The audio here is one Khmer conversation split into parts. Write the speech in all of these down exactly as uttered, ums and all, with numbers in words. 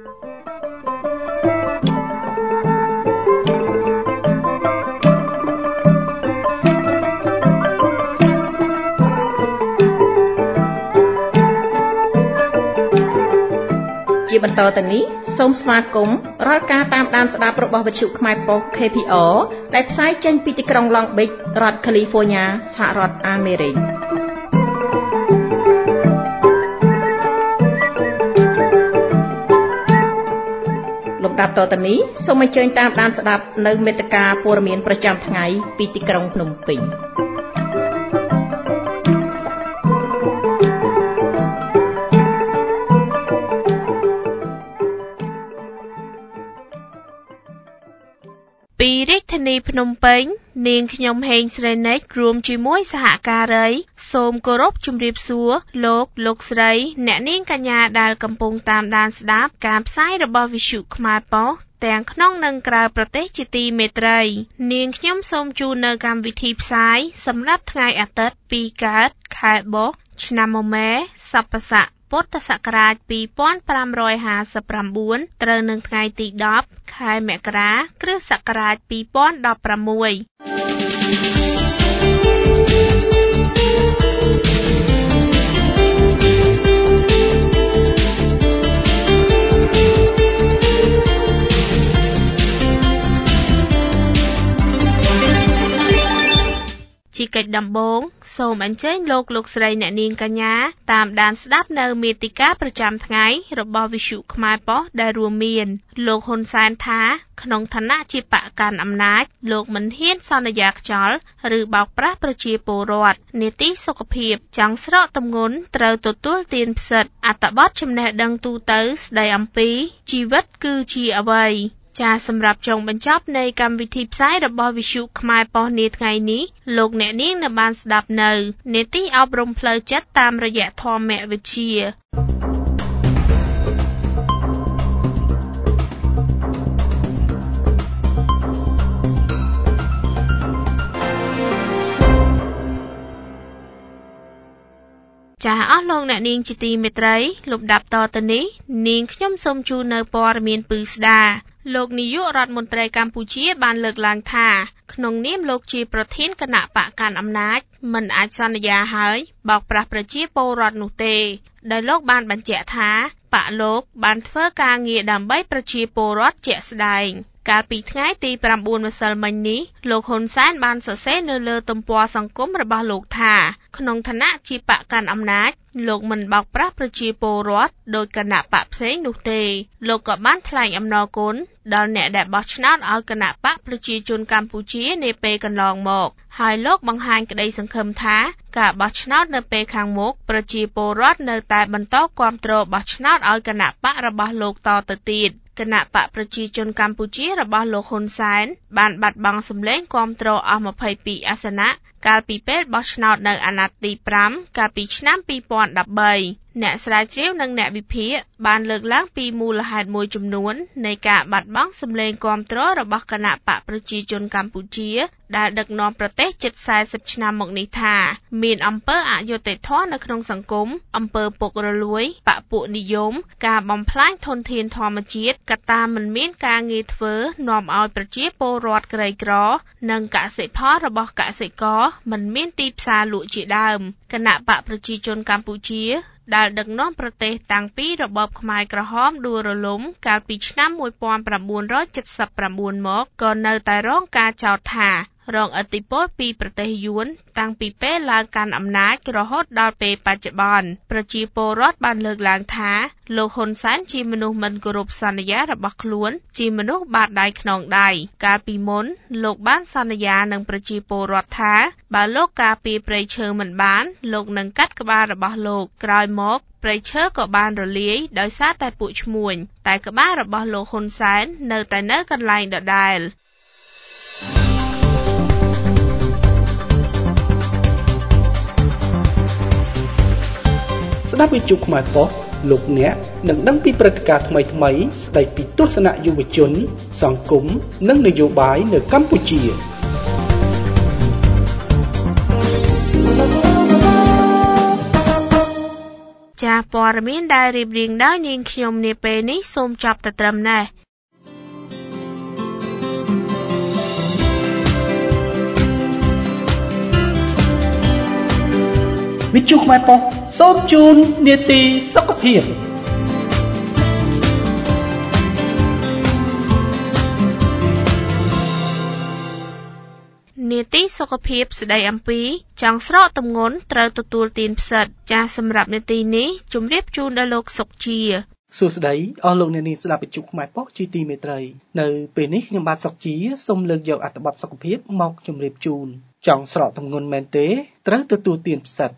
ជាបន្តទៅនេះសូមស្វាគមន៍រាល់ការតាមដានស្ដាប់របស់វិទ្យុខ្មែរប៉ុស្តិ៍ ខេ ភី អារ ដែលផ្សាយចេញពីទីក្រុង Long Beach រដ្ឋ California សហរដ្ឋអាមេរិកលំដាប់តទៅនេះសូមអញ្ជើញតាមដានស្ដាប់នៅមេត្តាព័ត៌មានប្រចាំថ្ងៃពីទីក្រុងភ្នំពេញពីរាជធានីភ្នំពេញនាងខ្ញុំហេងស្រីនិចរួមជាមួយសហការីសូមគោរពជម្រាបសួរលោកលោកស្រីអ្នកនាងកញ្ញាដែលកំពុងតាមដានស្ដាប់ការផ្សាយរបស់វិទ្យុខ្មែរប៉ុស្តិ៍ទាំងក្នុងនិងក្រៅប្រទេសជាទីមេត្រីនាងខ្ញុំសូមជូននៅកម្មវិធីផ្សាយសម្រាប់ថ្ងៃអាទិត្យពីរកើតខែបុស្សឆ្នាំមមែសប្បស័កពុទ្ធសករាជពីរពាន់ប្រាំរយហាសិបប្រាំបួនត្រូវនឹងថ្ងៃទីដប់ខែមករាគ្រិស្តសករាជពីរពាន់ដប់ប្រាំមួយ ជាកិច្ចដំបូងសូមអញ្ជើញលោកលោកស្រីអ្នកនាងកញ្ញាតាមដានស្ដាប់នៅមេតិកាប្រចាំថ្ងៃរបស់វិទ្យុខ្មែរប៉ុស្តិ៍ដែលរួមមានលោកហ៊ុនសែនថាក្នុងឋានៈជាបកកាន់អំណាចលោកមិនហ៊ានសន្យាខ្ចោលឬបោកប្រាស់ប្រជាពលរដ្ឋនីតិសុខភាពចង់ស្រកទម្ងន់ត្រូវទទួលទានផ្សិតអត្ថបទចំណេះដឹងទូទៅស្ដីអំពីជីវិតគឺជាអ្វីចាសម្រាប់ចុងបញ្ចប់នៃកម្មវិធីផ្សាយរបស់វិទ្យុខ្មែរប៉ុស្តិ៍នាថ្ងៃនេះលោកអ្នកនាងនៅបានស្ដាប់នៅនីតិអប់រំផ្លូវចិត្តតាមរយៈធម្មវិទ្យាចាអស់លោកអ្នកនាងជាទីមេត្រីលំដាប់តទៅនេះនាងខ្ញុំសូមជូននៅព័ត៌មានពឺស្ដាលោកនាយករដ្ឋមន្ត្រីកម្ពុជាបានលើកឡើងថាក្នុងនាមលោកជាប្រធានគណៈបកកាន់អំណាចមិនអាចសន្យាហើយបោកប្រាស់ប្រជាពលរដ្ឋនោះទេដោយលោកបានបញ្ជាក់ថាបកលោកបានធ្វើការងារដើម្បីប្រជាពលរដ្ឋជាក់ស្ដែងកាលពីថ្ងៃទីប្រាំបួនម្សិលមិញនេះលោកហ៊ុនសែនបានសរសេរនៅលើទំព័រសង្គមរបស់លោកថាក្នុងឋានៈជាបកកាន់អំណាចលោកមិនបោកប្រាស់ប្រជាពលរដ្ឋដោយគណៈបកផ្សេងនោះទេលោកក៏បានថ្លែងអំណរគុណដល់អ្នកដែលបោះឆ្នោតឲ្យគណៈបកប្រជាជនកម្ពុជានាពេលកន្លងមកហើយលោកបង្ហាញក្តីសង្ឃឹមថាការបោះឆ្នោតនៅពេលខាងមុខប្រជាពលរដ្ឋនៅតែបន្តគាំទ្របោះឆ្នោតឲ្យគណៈបករបស់លោកតទៅទៀតគណៈបកប្រជាជនកម្ពុជារបស់លោកហ៊ុនសែនបានបាត់បង់សម្លេងគាំទ្រអស់ម្ភៃពីរអាសនៈកាលពីពេលបោះឆ្នោតនៅអាណត្តិទីប្រាំកាលពីឆ្នាំពីរពាន់ដប់បីអ្នកស្រាវជ្រាវនិងអ្នកវិភាគបានលើកឡើងពីមូលហេតុមួយចំនួននៃការបាត់បង់សម្លេងគាំទ្ររបស់គណៈបកប្រជាជនកម្ពុជាដែលដឹកនាំប្រទេសជិតសែសិបឆ្នាំមកនេះថាមានអំពើអយុត្តិធម៌នៅក្នុងសង្គមអំពើពុករលួយបកពួកនិយមការបំផ្លាញធនធានធម្មជាតិកត្តាមិនមានការងារធ្វើនាំឲ្យប្រជាពលរដ្ឋក្រីក្រនិងកសិផលរបស់កសិករមិនមានទីផ្សារលក់ជាដើមគណៈបកប្រជាជនកម្ពុជាដែលដឹកនាំប្រទេសតាំងពីរបបខ្មែរក្រហមដួលរលំកាលពីឆ្នាំមួយពាន់ប្រាំបួនរយចិតសិបប្រាំបួនមកក៏នៅតែរងការចោទថារងឥទ្ធិពលពីប្រទេសយួនតាំងពីពេលឡើងកាន់អំណាចរហូតដល់ពេលបច្ចុប្បន្នប្រជាពលរដ្ឋបានលើកឡើងថាលោកហ៊ុនសែនជាមនុស្សមិនគោរពសន្យារបស់ខ្លួនជាមនុស្សបាតដៃខ្នងដៃកាលពីមុនលោកបានសន្យានឹងប្រជាពលរដ្ឋថាបើលោកការពារព្រៃឈើមិនបានលោកនឹងកាត់ក្បាលរបស់លោកក្រោយមកព្រៃឈើក៏បានរលាយដោយសារតែពួកឈ្មួញតែក្បាលរបស់លោកហ៊ុនសែននៅតែនៅកន្លែងដដែលស្ដាប់វិទ្យុខ្មែរប៉ុស្តិ៍លោកអ្នកនឹងដឹងពីព្រឹត្តិការណ៍ថ្មីៗស្ដីពីទស្សនៈយុវជនសង្គមនិងនយោបាយនៅកម្ពុជាចាព័ត៌មានដែលរៀបរៀងដោយនាងខ្ញុំនាពេលនេះសូមចប់តែត្រឹមនេះវិទ្យុខ្មែរប៉ុស្តិ៍សូមជូននាទីសុខភាពនាទីសុខភាពស្ដីអំពីចង់ស្រកទម្ងន់ត្រូវទទួលទានផ្សិតចាសម្រាប់នាទីនេះជម្រាបជូនដល់លោកសុកជាសួស្ដីអស់លោកអ្នកនាងស្ដាប់វិទ្យុខ្មែរប៉ុស្តិ៍ជាទីមេត្រីនៅពេលនេះខ្ញុំបាទសុកជាសូមលើកយកអត្ថបទសុខភាពមកជម្រាបជូនចង់ស្រកទម្ងន់មែនទេត្រូវទទួលទានផ្សិត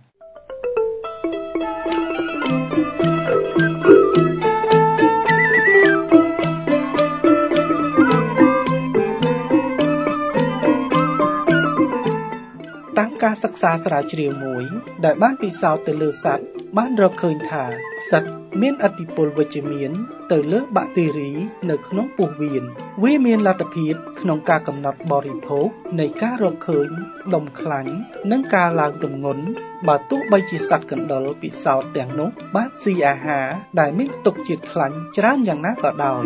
តាមការសិក្សាស្រាវជ្រាវមួយដែលបានពិសោធន៍ទៅលើសត្វបានរកឃើញថាផ្សិតមានឥទ្ធិពលវិជ្ជមានទៅលើបាក់តេរីនៅក្នុងពោះវៀនវាមានលទ្ធភាពក្នុងការកំណត់បរិភោគនៃការរកឃើញដុំខ្លាញ់និងការឡើងទម្ងន់បើទោះបីជាសត្វកណ្ដុរពិសោធន៍ទាំងនោះបានស៊ីអាហារដែលមានផ្ទុកជាតិខ្លាញ់ច្រើនយ៉ាងណាក៏ដោយ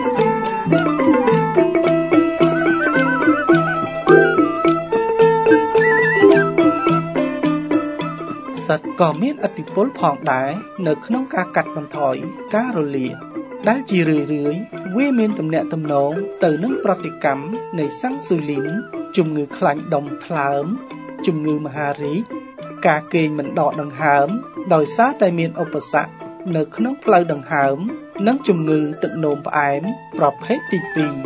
ក៏មានឥទ្ធិពលផងដែរនៅក្នុងការកាត់បន្ថយការរលាកដែលជារឿយៗវាមានទំនាក់ទំនងទៅនឹងប្រតិកម្មនៃសាំងស៊ូលីនជំងឺខ្លាញ់ដុំថ្លើមជំងឺមហារីកការគេងមិនដកដង្ហើមដោយសារតែមានឧបសគ្គនៅក្នុងផ្លូវដង្ហើមនិងជំងឺទឹកនោមផ្អែមប្រភេទទីពីរ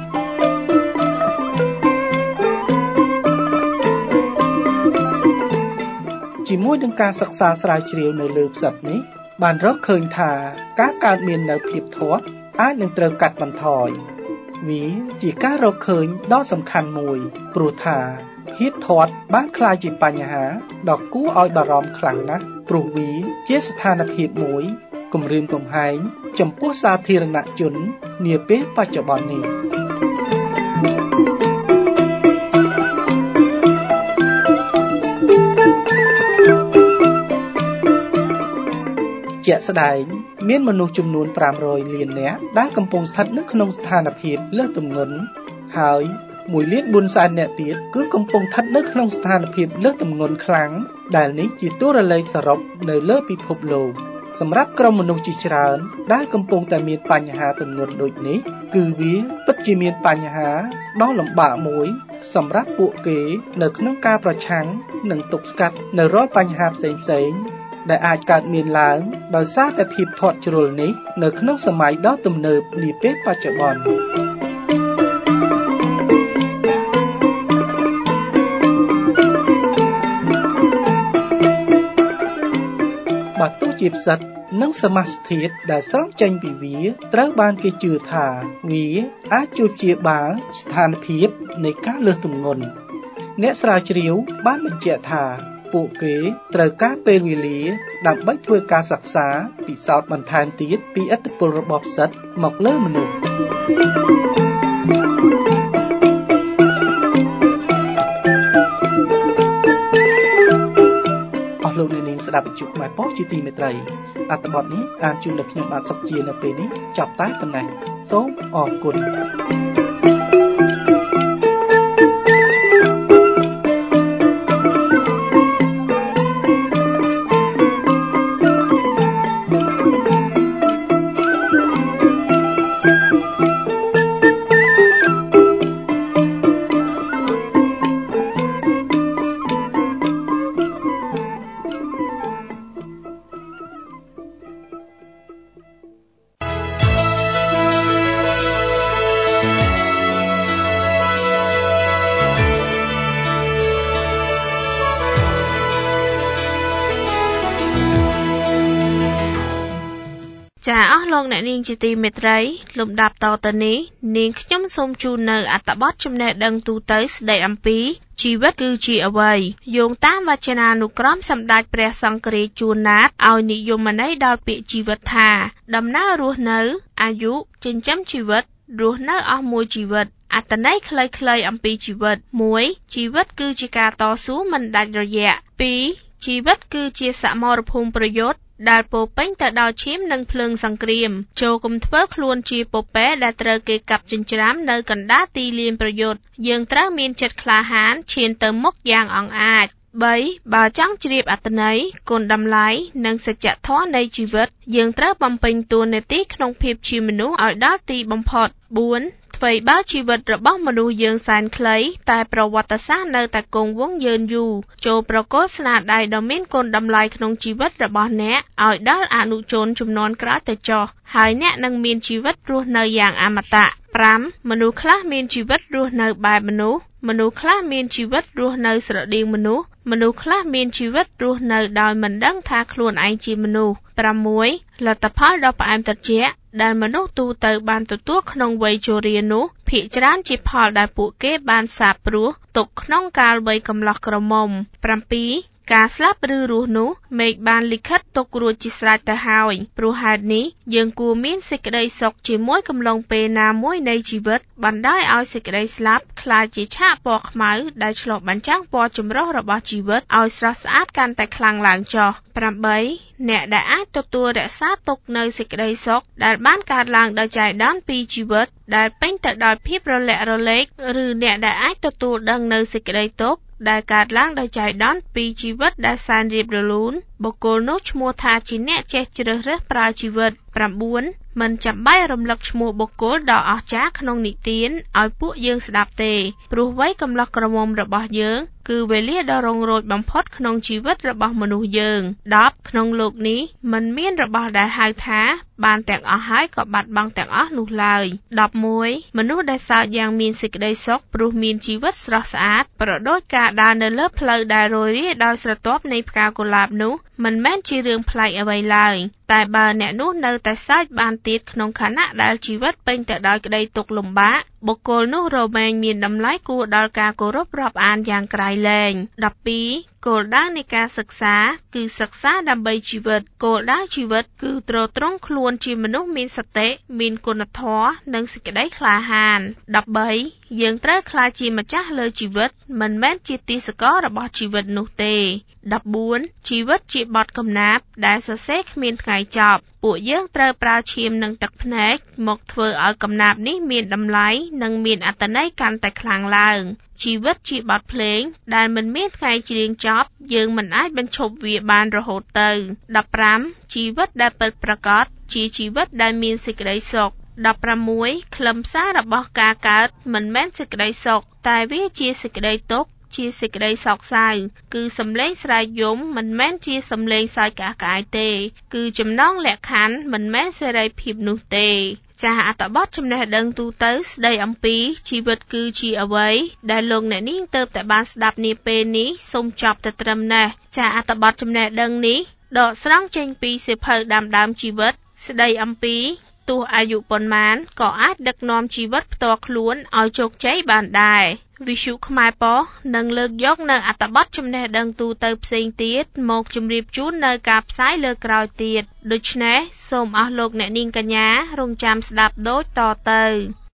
ជាមួយនឹងការសិក្សាស្រាវជ្រាវនៅលើផ្សិតនេះបានរកឃើញថាការកើតមាននៅភាពធាត់អាចនឹងត្រូវកាត់បន្ថយវាជាការរកឃើញដ៏សំខាន់មួយព្រោះថាភាពធាត់បានក្លាយជាបញ្ហាដ៏គួរឲ្យបារម្ភខ្លាំងណាស់ព្រោះវាជាស្ថានភាពមួយគំរាមកំហែងចំពោះសាធារណជននាពេលបច្ចុប្បន្ននេះជាក់ស្ដែងមានមនុស្សចំនួនប្រាំរយលាននាក់ដែលកំពុងស្ថិតនៅក្នុងស្ថានភាពលើសទម្ងន់ហើយមួយលានបួនសែននាក់ទៀតគឺកំពុងស្ថិតនៅក្នុងស្ថានភាពលើសទម្ងន់ខ្លាំងដែលនេះជាតួរលេខសរុបនៅលើពិភពលោកសម្រាប់ក្រុមមនុស្សជាច្រើនដែលកំពុងតែមានបញ្ហាទម្ងន់ដូចនេះគឺវាពិតជាមានបញ្ហាដ៏លំបាកមួយសម្រាប់ពួកគេនៅក្នុងការប្រឆាំងនិងទប់ស្កាត់នៅរាល់បញ្ហាផ្សេងៗដែលអាចកើតមានឡើងដោយសារតែភាពធាត់ជ្រុលនេះនៅក្នុងសម័យដ៏ទំនើបនាពេលបច្ចុប្បន្នបើទោះជាផ្សិតនិងសមាសធាតុដែលស្រង់ចេញពីវាត្រូវបានគេជឿថាវាអាចជួយព្យាបាលស្ថានភាពនៃការលើសទម្ងន់អ្នកស្រាវជ្រាវបានបញ្ជាក់ថាពួកគេត្រូវការពេលវេលាដើម្បីធ្វើការសិក្សាពិសោធន៍បន្ថែមទៀតពីឥទ្ធិពលរបស់ផ្សិតមកលើមនុស្សអស់លោកអ្នកនាងស្ដាប់វិទ្យុខ្មែរប៉ុស្តិ៍ជាទីមេត្រីអត្ថបទនេះអានជូនដល់ខ្ញុំបាទសុកជានៅពេលនេះចប់តែប៉ុណ្ណេះសូមអរគុណចាអស់លោកអ្នកនាងជាទីមេត្រីលំដាប់តទៅនេះនាងខ្ញុំសូមជូននៅអត្ថបទចំណេះដឹងទូទៅស្ដីអំពីជីវិតគឺជាអ្វីយោងតាមវចនានុក្រមសម្ដេចព្រះសង្ឃរាជជួនណាតឲ្យនិយមន័យដល់ពាក្យជីវិតថាដំណើររស់នៅអាយុចិញ្ចឹមជីវិតរស់នៅអស់មួយជីវិតអត្ថន័យខ្លីៗអំពីជីវិតមួយជីវិតគឺជាការតស៊ូមិនដាច់រយៈពីរជីវិតគឺជាសមរភូមិប្រយុទ្ធដែលពោពេញទៅដោយឈាមនិងភ្លើងសង្គ្រាមចូលកុំធ្វើខ្លួនជាពពែដែលត្រូវគេកាប់ចិញ្ច្រាំនៅកណ្ដាលទីលានប្រយុទ្ធយើងត្រូវមានចិត្តក្លាហានឈានទៅមុខយ៉ាងអង់អាចបីបើចង់ជ្រាបអត្ថន័យគុណតម្លៃនិងសច្ចធម៌នៃជីវិតយើងត្រូវបំពេញតួនាទីក្នុងភាពជាមនុស្សឲ្យដល់ទីបំផុតបួនអ្វីបើជីវិតរបស់មនុស្សយើងសែនខ្លីតែប្រវត្តិសាស្ត្រនៅតែគង់វង្សយឺនយូរចូលប្រកល់ស្នាដៃដ៏មានគុណតម្លៃក្នុងជីវិតរបស់អ្នកឲ្យដល់អនុជនជំនាន់ក្រោយទៅចុះហើយអ្នកនឹងមានជីវិតរស់នៅយ៉ាងអមតៈប្រាំមនុស្សខ្លះមានជីវិតរស់នៅបែបមនុស្សមនុស្សខ្លះមានជីវិតរស់នៅស្រដៀងមនុស្សមនុស្សខ្លះមានជីវិតរស់នៅដោយមិនដឹងថាខ្លួនឯងជាមនុស្សប្រាំមួយ លទ្ធផលដ៏ផ្អែមត្រជាក់ដែលមនុស្សទូទៅបានទទួលក្នុងវ័យជរានោះភាគច្រើនជាផលដែលពួកគេបានសាបព្រោះទុកក្នុងកាលវ័យកំឡោះក្រមុំប្រាំពីរការស្លាប់ឬរស់នោះមេឃបានលិខិតទុករួចជាស្រេចទៅហើយព្រោះហេតុនេះយើងគួរមានសេចក្តីសុខជាមួយកំឡុងពេលណាមួយនៃជីវិតបណ្ដោយឲ្យសេចក្តីស្លាប់ក្លាយជាឆាកពណ៌ខ្មៅដែលឆ្លុះបញ្ចាំងពណ៌ចម្រុះរបស់ជីវិតឲ្យស្រស់ស្អាតកាន់តែខ្លាំងឡើងចុះប្រាំបីអ្នកដែលអាចទទួលរក្សាទុកនៅសេចក្តីសុខដែលបានកើតឡើងដោយចៃដន្យពីជីវិតដែលពេញទៅដោយភាពរលាក់រលែកឬអ្នកដែលអាចទទួលដឹងនៅសេចក្តីទុក្ខដែលកើតឡើងដោយចៃដន្យពីជីវិតដែលសែនរាបរលូនបុគ្គលនោះឈ្មោះថាជាអ្នកចេះជ្រើសរើសប្រើជីវិតប្រាំបួនមិនចាំបាច់រំលឹកឈ្មោះបុគ្គលដ៏អស្ចារ្យក្នុងនិទានឲ្យពួកយើងស្ដាប់ទេព្រោះវ័យកំឡោះក្រមុំរបស់យើងគឺវេលាដ៏រុងរោចបំផុតក្នុងជីវិតរបស់មនុស្សយើងដប់ក្នុងលោកនេះមិនមានរបស់ដែលហៅថាបានទាំងអស់ហើយក៏បាត់បង់ទាំងអស់នោះឡើយដប់មួយមនុស្សដែលសើចយ៉ាងមានសេចក្តីសុខព្រោះមានជីវិតស្រស់ស្អាតប្រដូចការដើរនៅលើផ្លូវដែលរោយរាយដោយស្រទាប់នៃផ្កាកុលាបនោះមិនមែនជារឿងប្លែកអ្វីឡើយតែបើអ្នកនោះនៅតែសើចបានទៀតក្នុងខណៈដែលជីវិតពេញទៅដោយក្តីទុក្ខលំបាកបុគ្គលនោះរមែងមានតម្លៃគួរដល់ការគោរពរាប់អានយ៉ាងក្រៃលែងដប់ពីរគោលដៅនៃការសិក្សាគឺសិក្សាដើម្បីជីវិតគោលដៅជីវិតគឺទ្រទ្រង់ខ្លួនជាមនុស្សមានសតិមានគុណធម៌និងសេចក្តីក្លាហានដប់បីយើងត្រូវក្លាយជាម្ចាស់លើជីវិតមិនមែនជាទាសកររបស់ជីវិតនោះទេដប់បួនជីវិតជាបទកំណាព្យដែលសរសេរគ្មានថ្ងៃចប់ពួកយើងត្រូវប្រើឈាមនិងទឹកភ្នែកមកធ្វើឲ្យកំណាព្យនេះមានតម្លៃនិងមានអត្ថន័យកាន់តែខ្លាំងឡើងជីវិតជាបទភ្លេងដែលមិនមានថ្ងៃច្រៀងចប់យើងមិនអាចបញ្ឈប់វាបានរហូតទៅដប់ប្រាំជីវិតដែលពិតប្រាកដជាជីវិតដែលមានសេចក្តីសុខដប់ប្រាំមួយខ្លឹមសាររបស់ការកើតមិនមែនសេចក្តីសុខតែវាជាសេចក្តីទុក្ខជាសេចក្តីសោកសៅគឺសំឡេងស្រែកយំមិនមែនជាសំឡេងសើចក្អាកក្អាយទេគឺចំណងលក្ខខណ្ឌមិនមែនសេរីភាពនោះទេចាស់អត្ថបទចំណេះដឹងទូទៅស្ដីអំពីជីវិតគឺជាអ្វីដែលលោកអ្នកនាងទើបតែបានស្ដាប់នាពេលនេះសូមចប់ទៅត្រឹមនេះចាស់អត្ថបទចំណេះដឹងនេះដកស្រង់ចេញពីសៀវភៅដាំដើមជីវិតស្ដីអំពីទោះអាយុប៉ុន្មានក៏អាចដឹកនាំជីវិតផ្ទាល់ខ្លួនឲ្យជោគជ័យបានដែរវិទ្យុខ្មែរប៉ុស្តិ៍នឹងលើកយកនៅអត្ថបទចំណេះដឹងទូទៅផ្សេងទៀតមកជម្រាបជូននៅការផ្សាយលើក្រោយទៀតដូច្នេះសូមអស់លោកអ្នកនាងកញ្ញារងចាំស្ដាប់ដូចតទៅ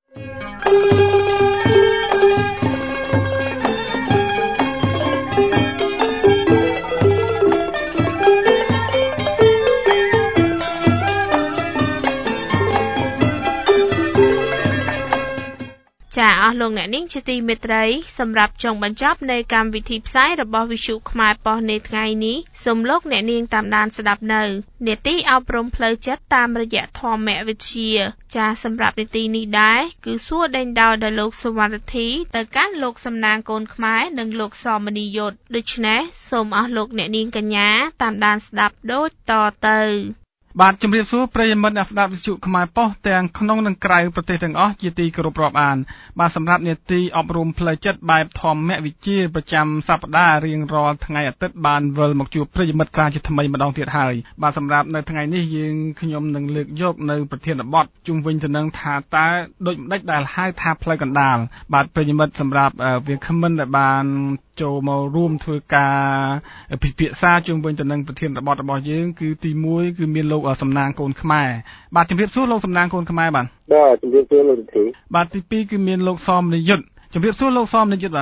ចាអស់លោកអ្នកនាងជាទីមេត្រីសម្រាប់ចុងបញ្ចប់នៃកម្មវិធីផ្សាយរបស់វិទ្យុខ្មែរប៉ុស្តិ៍នៅថ្ងៃនេះសូមលោកអ្នកនាងតាមដានស្ដាប់នៅនេតិអប់រំផ្លូវចិត្តតាមរយៈធម្មវិទ្យាចាសម្រាប់នេតិនេះដែរគឺសួរដេញដោលដល់លោកសុវណ្ណរិទ្ធីទៅកាន់លោកសំណាងកូនខ្មែរនិងលោកសមនីយុទ្ធដូច្នេះសូមអស់លោកអ្នកនាងកញ្ញាតាមដានស្ដាប់ដូចតទៅបាទជំរាបសួរប្រិយមិត្តអ្នកស្ដាប់វិទ្យុខ្មែរប៉ុស្តិ៍ទាំងក្នុងនិងក្រៅប្រទេសទាំងអស់ជាទីគោរពរាប់អានបាទសម្រាប់នេតិអប់រំផ្លូវចិត្តបែបធម្មវិជ្ជាប្រចាំសប្តាហ៍រៀងរាល់ថ្ងៃអាទិត្យបានវិលមកជួបប្រិយមិត្តសាជាថ្មីម្ដងទៀតហើយបាទសម្រាប់នៅថ្ងៃនេះយើងខ្ញុំនឹងលើកយកនៅប្រធានបទជុំវិញទៅនឹងថាតើដូចម្ដេចដែលហៅថាផ្លូវកណ្ដាលបាទប្រិយមិត្តសម្រាប់វាគ្មិនដែលបានចូលមករួមធ្វើការពិភាក្សាជុំវិញទៅនឹងប្រធានបទរបស់យើងគឺទីមួយគឺមានលោកសំណាងកូនខ្មែរបាទជំរាបសួរលោកសំណាងកូនខ្មែរបាទបាទជំរាបសួរលោកទីបាទទីពីរគឺមានលោកសមនិយុទ្ធជំរាបសួរលោកសមនិយុទ្ធបាទប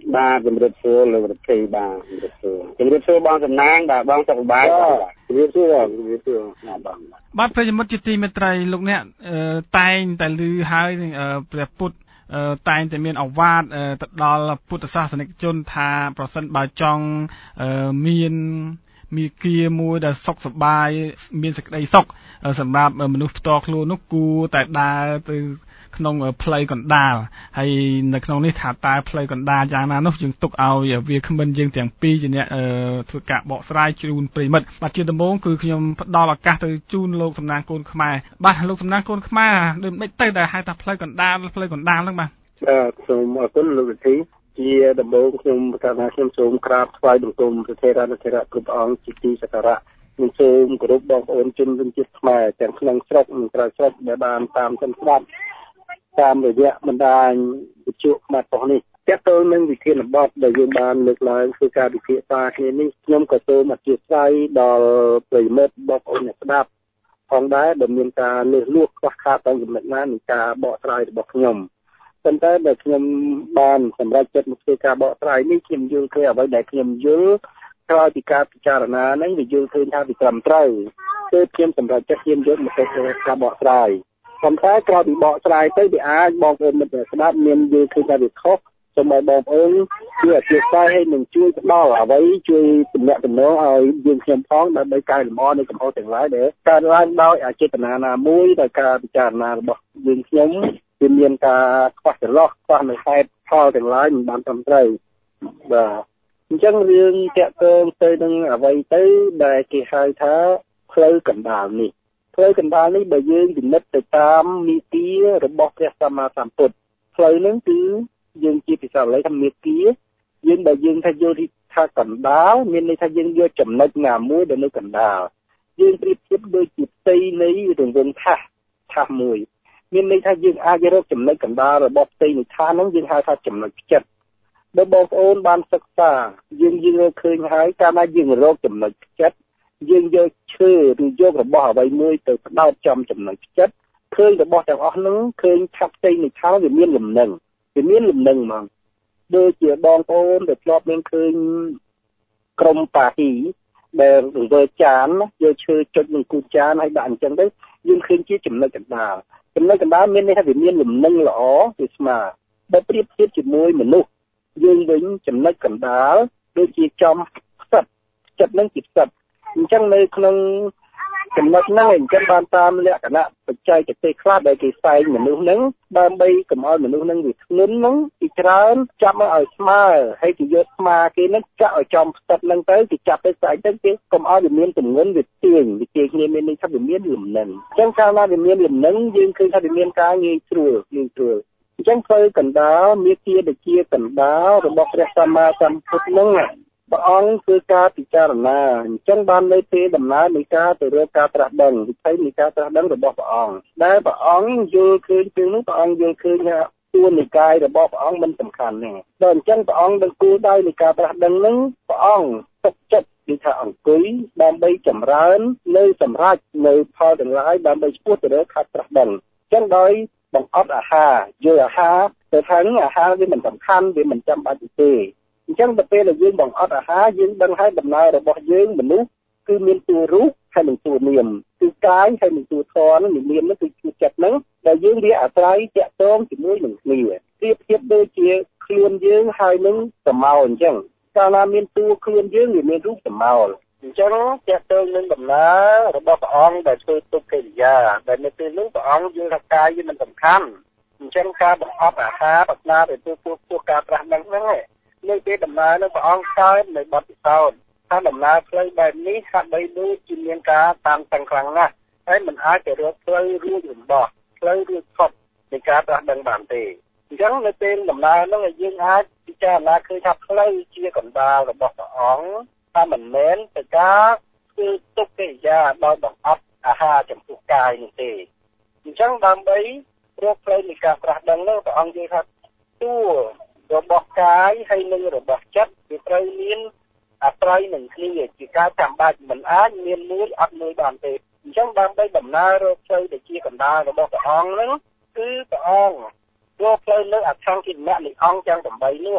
បាទជំរាបសួរលោករដ្ឋីបាទជំរាបសួរជំរាបសួរបងសំណាងបាទបងសុខសប្បាយបាទជំរាបសួរជំរាបសួរណាបងបាទប្រិយមិត្តជាទីមេត្រីលោកអ្នកតែងតែឮហើយព្រះពុទ្ធតែងតែមានឱវាទទៅដល់ពុទ្ធសាសនិកជនថាប្រសិនបើចង់មានមាគ៌ាមួយដែលសុខសប្បាយមានសេចក្តីសុខសម្រាប់មនុស្សផ្ទាល់ខ្លួននោះគួរតែដើរទៅក្នុងផ្លូវកណ្ដាលហើយនៅក្នុងនេះថាតើផ្លូវកណ្ដាលយ៉ាងណានោះយើងទុកឲ្យវាគ្មិនយើងទាំងពីរជាអ្នកធ្វើការបកស្រាយជូនប្រិមិត្តបាទជាដំបូងគឺខ្ញុំផ្ដល់ឱកាសទៅជូនលោកសំណាងកូនខ្មែរបាទលោកសំណាងកូនខ្មែរដូចមិនទៅដែលហៅថាផ្លូវកណ្ដាលផ្លូវកណ្ដាលហ្នឹងបាទបាទសូមអរគុណលោកវិធីជាដំបូងខ្ញុំប្រកាសថាខ្ញុំសូមក្រាបថ្វាយបង្គំព្រះថេរនិងថេរៈគ្រប់អង្គជាទីសក្ការៈនិងសូមគោរពបងប្អូនជនជាតិខ្មែរទាំងក្នុងស្រុកនិងក្រៅស្រុកដែលបានតាមស្ដាប់តាមរយៈបណ្ដាញវិទ្យុខ្មែរប៉ុស្តិ៍នេះទាក់ទងនឹងវិធានបទដែលយើងបានលើកឡើងគឺការវិភាគសារគ្នានេះខ្ញុំក៏សូមអធិស្ឋានដល់ប្រិយមិត្តបងប្អូនអ្នកស្ដាប់ផងដែរដែលមានការលើសលួសខ្វះខាតតាមចំណុចណានៃការបកស្រាយរបស់ខ្ញុំប៉ុន្តែដែលខ្ញុំបានសម្រេចចិត្តមកធ្វើការបកស្រាយនេះខ្ញុំយល់ឃើញអ្វីដែលខ្ញុំយល់ក្រោយពីការពិចារណាហ្នឹងវាយល់ឃើញថាវាត្រឹមត្រូវគឺខ្ញុំសម្រេចចិត្តខ្ញុំយកមកធ្វើការបកស្រាយប៉ុន្តែក្រោយពីបកស្រាយទៅវាអាចបងប្អូនមិត្តស្ដាប់មានយល់ឃើញថាវាខុសសូមឲ្យបងប្អូនជួយអធិស្ឋានឲ្យនឹងជួយផ្ដល់អ្វីជួយទំនាក់ទំនងឲ្យយើងខ្ញុំផងដើម្បីកែលម្អនៅកំហុសទាំងឡាយដែលកើតឡើងដោយអចេតនាណាមួយដោយការពិចារណារបស់យើងខ្ញុំវាមានការខ្វះចន្លោះខ្វះនៅហេតុផលទាំងឡាយមិនបានត្រឹមត្រូវបាទអញ្ចឹងរឿងតាក់ទងទៅនឹងអ្វីទៅដែលគេហៅថាផ្លូវកណ្ដាលនេះផ្លូវកណ្ដាលនេះបើយើងពិនិត្យទៅតាមនីតិរបស់ព្រះសម្មាសម្ពុទ្ធផ្លូវហ្នឹងគឺយើងជាភាសាបាលីថាមាគ៌ាយើងបើយើងថាយល់ថាកណ្ដាលមានន័យថាយើងយកចំណុចណាមួយដែលនៅកណ្ដាលយើងប្រៀបធៀបដូចជាផ្ទៃនៃរង្វង់ថាសថាសមួយមានន័យថាយើងអាចរកចំណុចកណ្ដាលរបស់ផ្ទៃនៃថាសហ្នឹងយើងហៅថាចំណុចចិត្តបើបងប្អូនបានសិក្សាយើងយើងរកឃើញហើយកាលណាយើងរកចំណុចចិត្តយើងយកឈើឬយករបស់អ្វីមួយទៅផ្ដោតចំចំណុចចិត្តឃើញរបស់ទាំងអស់ហ្នឹងឃើញថាផ្ទៃនៃថាសវាមានលំនឹងវាមានលំនឹងហ្មងដូចជាបងប្អូនដែលធ្លាប់មានឃើញក្រុមប៉ាហ៊ីដែលរង្វើចានយកឈើចុចនឹងគូចានហើយដាក់អញ្ចឹងទៅយើងឃើញជាចំណុចកណ្ដាលចំណុចកណ្ដាលមានន័យថាវាមានលំនឹងល្អវាស្មើបើប្រៀបធៀបជាមួយមនុស្សយើងវិញចំណុចកណ្ដាលដូចជាចំផ្សិតចិត្តនឹងជាផ្សិតអញ្ចឹងនៅក្នុងចំណុចហ្នឹងអញ្ចឹងបានតាមលក្ខណៈបច្ចេកទេសខ្លះដែលគេផ្សាយមនុស្សហ្នឹងដើម្បីកុំឲ្យមនុស្សហ្នឹងវាធ្ងន់ហ្នឹងពីច្រើនចាប់មកឲ្យស្មើហើយគេយកស្មើគេហ្នឹងចាក់ឲ្យចំផ្សិតហ្នឹងទៅគេចាប់ទៅស្អែកទៅគេកុំឲ្យវាមានទម្ងន់វាទាញវាទាញគ្នាមានន័យថាវាមានលំនឹងអញ្ចឹងកាលណាវាមានលំនឹងយើងឃើញថាវាមានការងាយស្រួលងាយស្រួលអញ្ចឹងផ្លូវកណ្ដាលមាគ៌ាដូចជាកណ្ដាលរបស់ព្រះសម្មាសម្ពុទ្ធហ្នឹងព្រះអង្គគឺការពិចារណាអញ្ចឹងបាននៅពេលដំណើរនៃការទៅរកការត្រាស់ដឹងវិធីនៃការត្រាស់ដឹងរបស់ព្រះអង្គដែលព្រះអង្គយល់ឃើញពីនោះព្រះអង្គយល់ឃើញថាតួនិកាយរបស់ព្រះអង្គមិនសំខាន់ទេដល់អញ្ចឹងព្រះអង្គនឹងគោលដៅនៃការត្រាស់ដឹងនឹងព្រះអង្គទុកចិត្តគឺថាអង្គុយដើម្បីចម្រើននៅសម្រាប់នៅផលទាំងឡាយដើម្បីឆ្ពោះទៅរកការត្រាស់ដឹងអញ្ចឹងដោយបង្អត់អាហារយល់អាហារទៅថានឹងអាហារវាមិនសំខាន់វាមិនចាំបាច់ទេអញ្ចឹងទៅពេលដែលយើងបង្អត់អាហារយើងដឹងហើយដំណើររបស់យើងមនុស្សគឺមានតួរូបហើយនិងតួនាមគឺកាយហើយនិងតួធម៌នឹងនាមនោះគឺគឺចិត្តហ្នឹងដែលយើងវាអាស្រ័យតាក់ទងជាមួយនឹងគ្នាប្រៀបធៀបដូចជាខ្លួនយើងហើយនឹងសមោលអញ្ចឹងកាលណាមានតួខ្លួនយើងវាមានរូបសមោលអញ្ចឹងតាក់ទងនឹងដំណើររបស់ព្រះអង្គដែលធ្វើទុក្ខកិរិយាដែលនៅពេលនោះព្រះអង្គយល់ថាកាយវាមិនសំខាន់អញ្ចឹងការបង្អត់អាហារបណ្ដាទៅទៅពោះការត្រាស់ដឹងហ្នឹងឯងនៅពេលដំណើរនឹងព្រះអង្គកើតនៅបទពិសោធន៍ថាដំណើរផ្លូវបែបនេះហាក់បីដូចជាមានការតានតឹងខ្លាំងណាស់ហើយមិនអាចទៅរកផ្លូវរួចរំដោះផ្លូវរួចផុតនៃការត្រាស់ដឹងបានទេអញ្ចឹងនៅពេលដំណើរនោះយើងអាចពិចារណាឃើញថាផ្លូវជាកណ្ដាលរបស់ព្រះអង្គថាមិនមែនទៅការធ្វើទុក្ខកិរិយាដោយបង្អត់អាហារចំពោះកាយនោះទេអញ្ចឹងដើម្បីរកផ្លូវនៃការត្រាស់ដឹងនោះព្រះអង្គនិយាយថាតួរបស់កាយហើយនិងរបស់ចិត្តវាត្រូវមានអាស្រ័យនឹងគ្នាជាការចាំបាច់មិនអាចមានមួយអត់មួយបានទេអញ្ចឹងដើម្បីដំណើររកផ្លូវដែលជាកណ្ដាលរបស់ព្រះអង្គហ្នឹងគឺព្រះអង្គរកផ្លូវនៅអថង្គិមៈនៃអង្គទាំងtámនោះ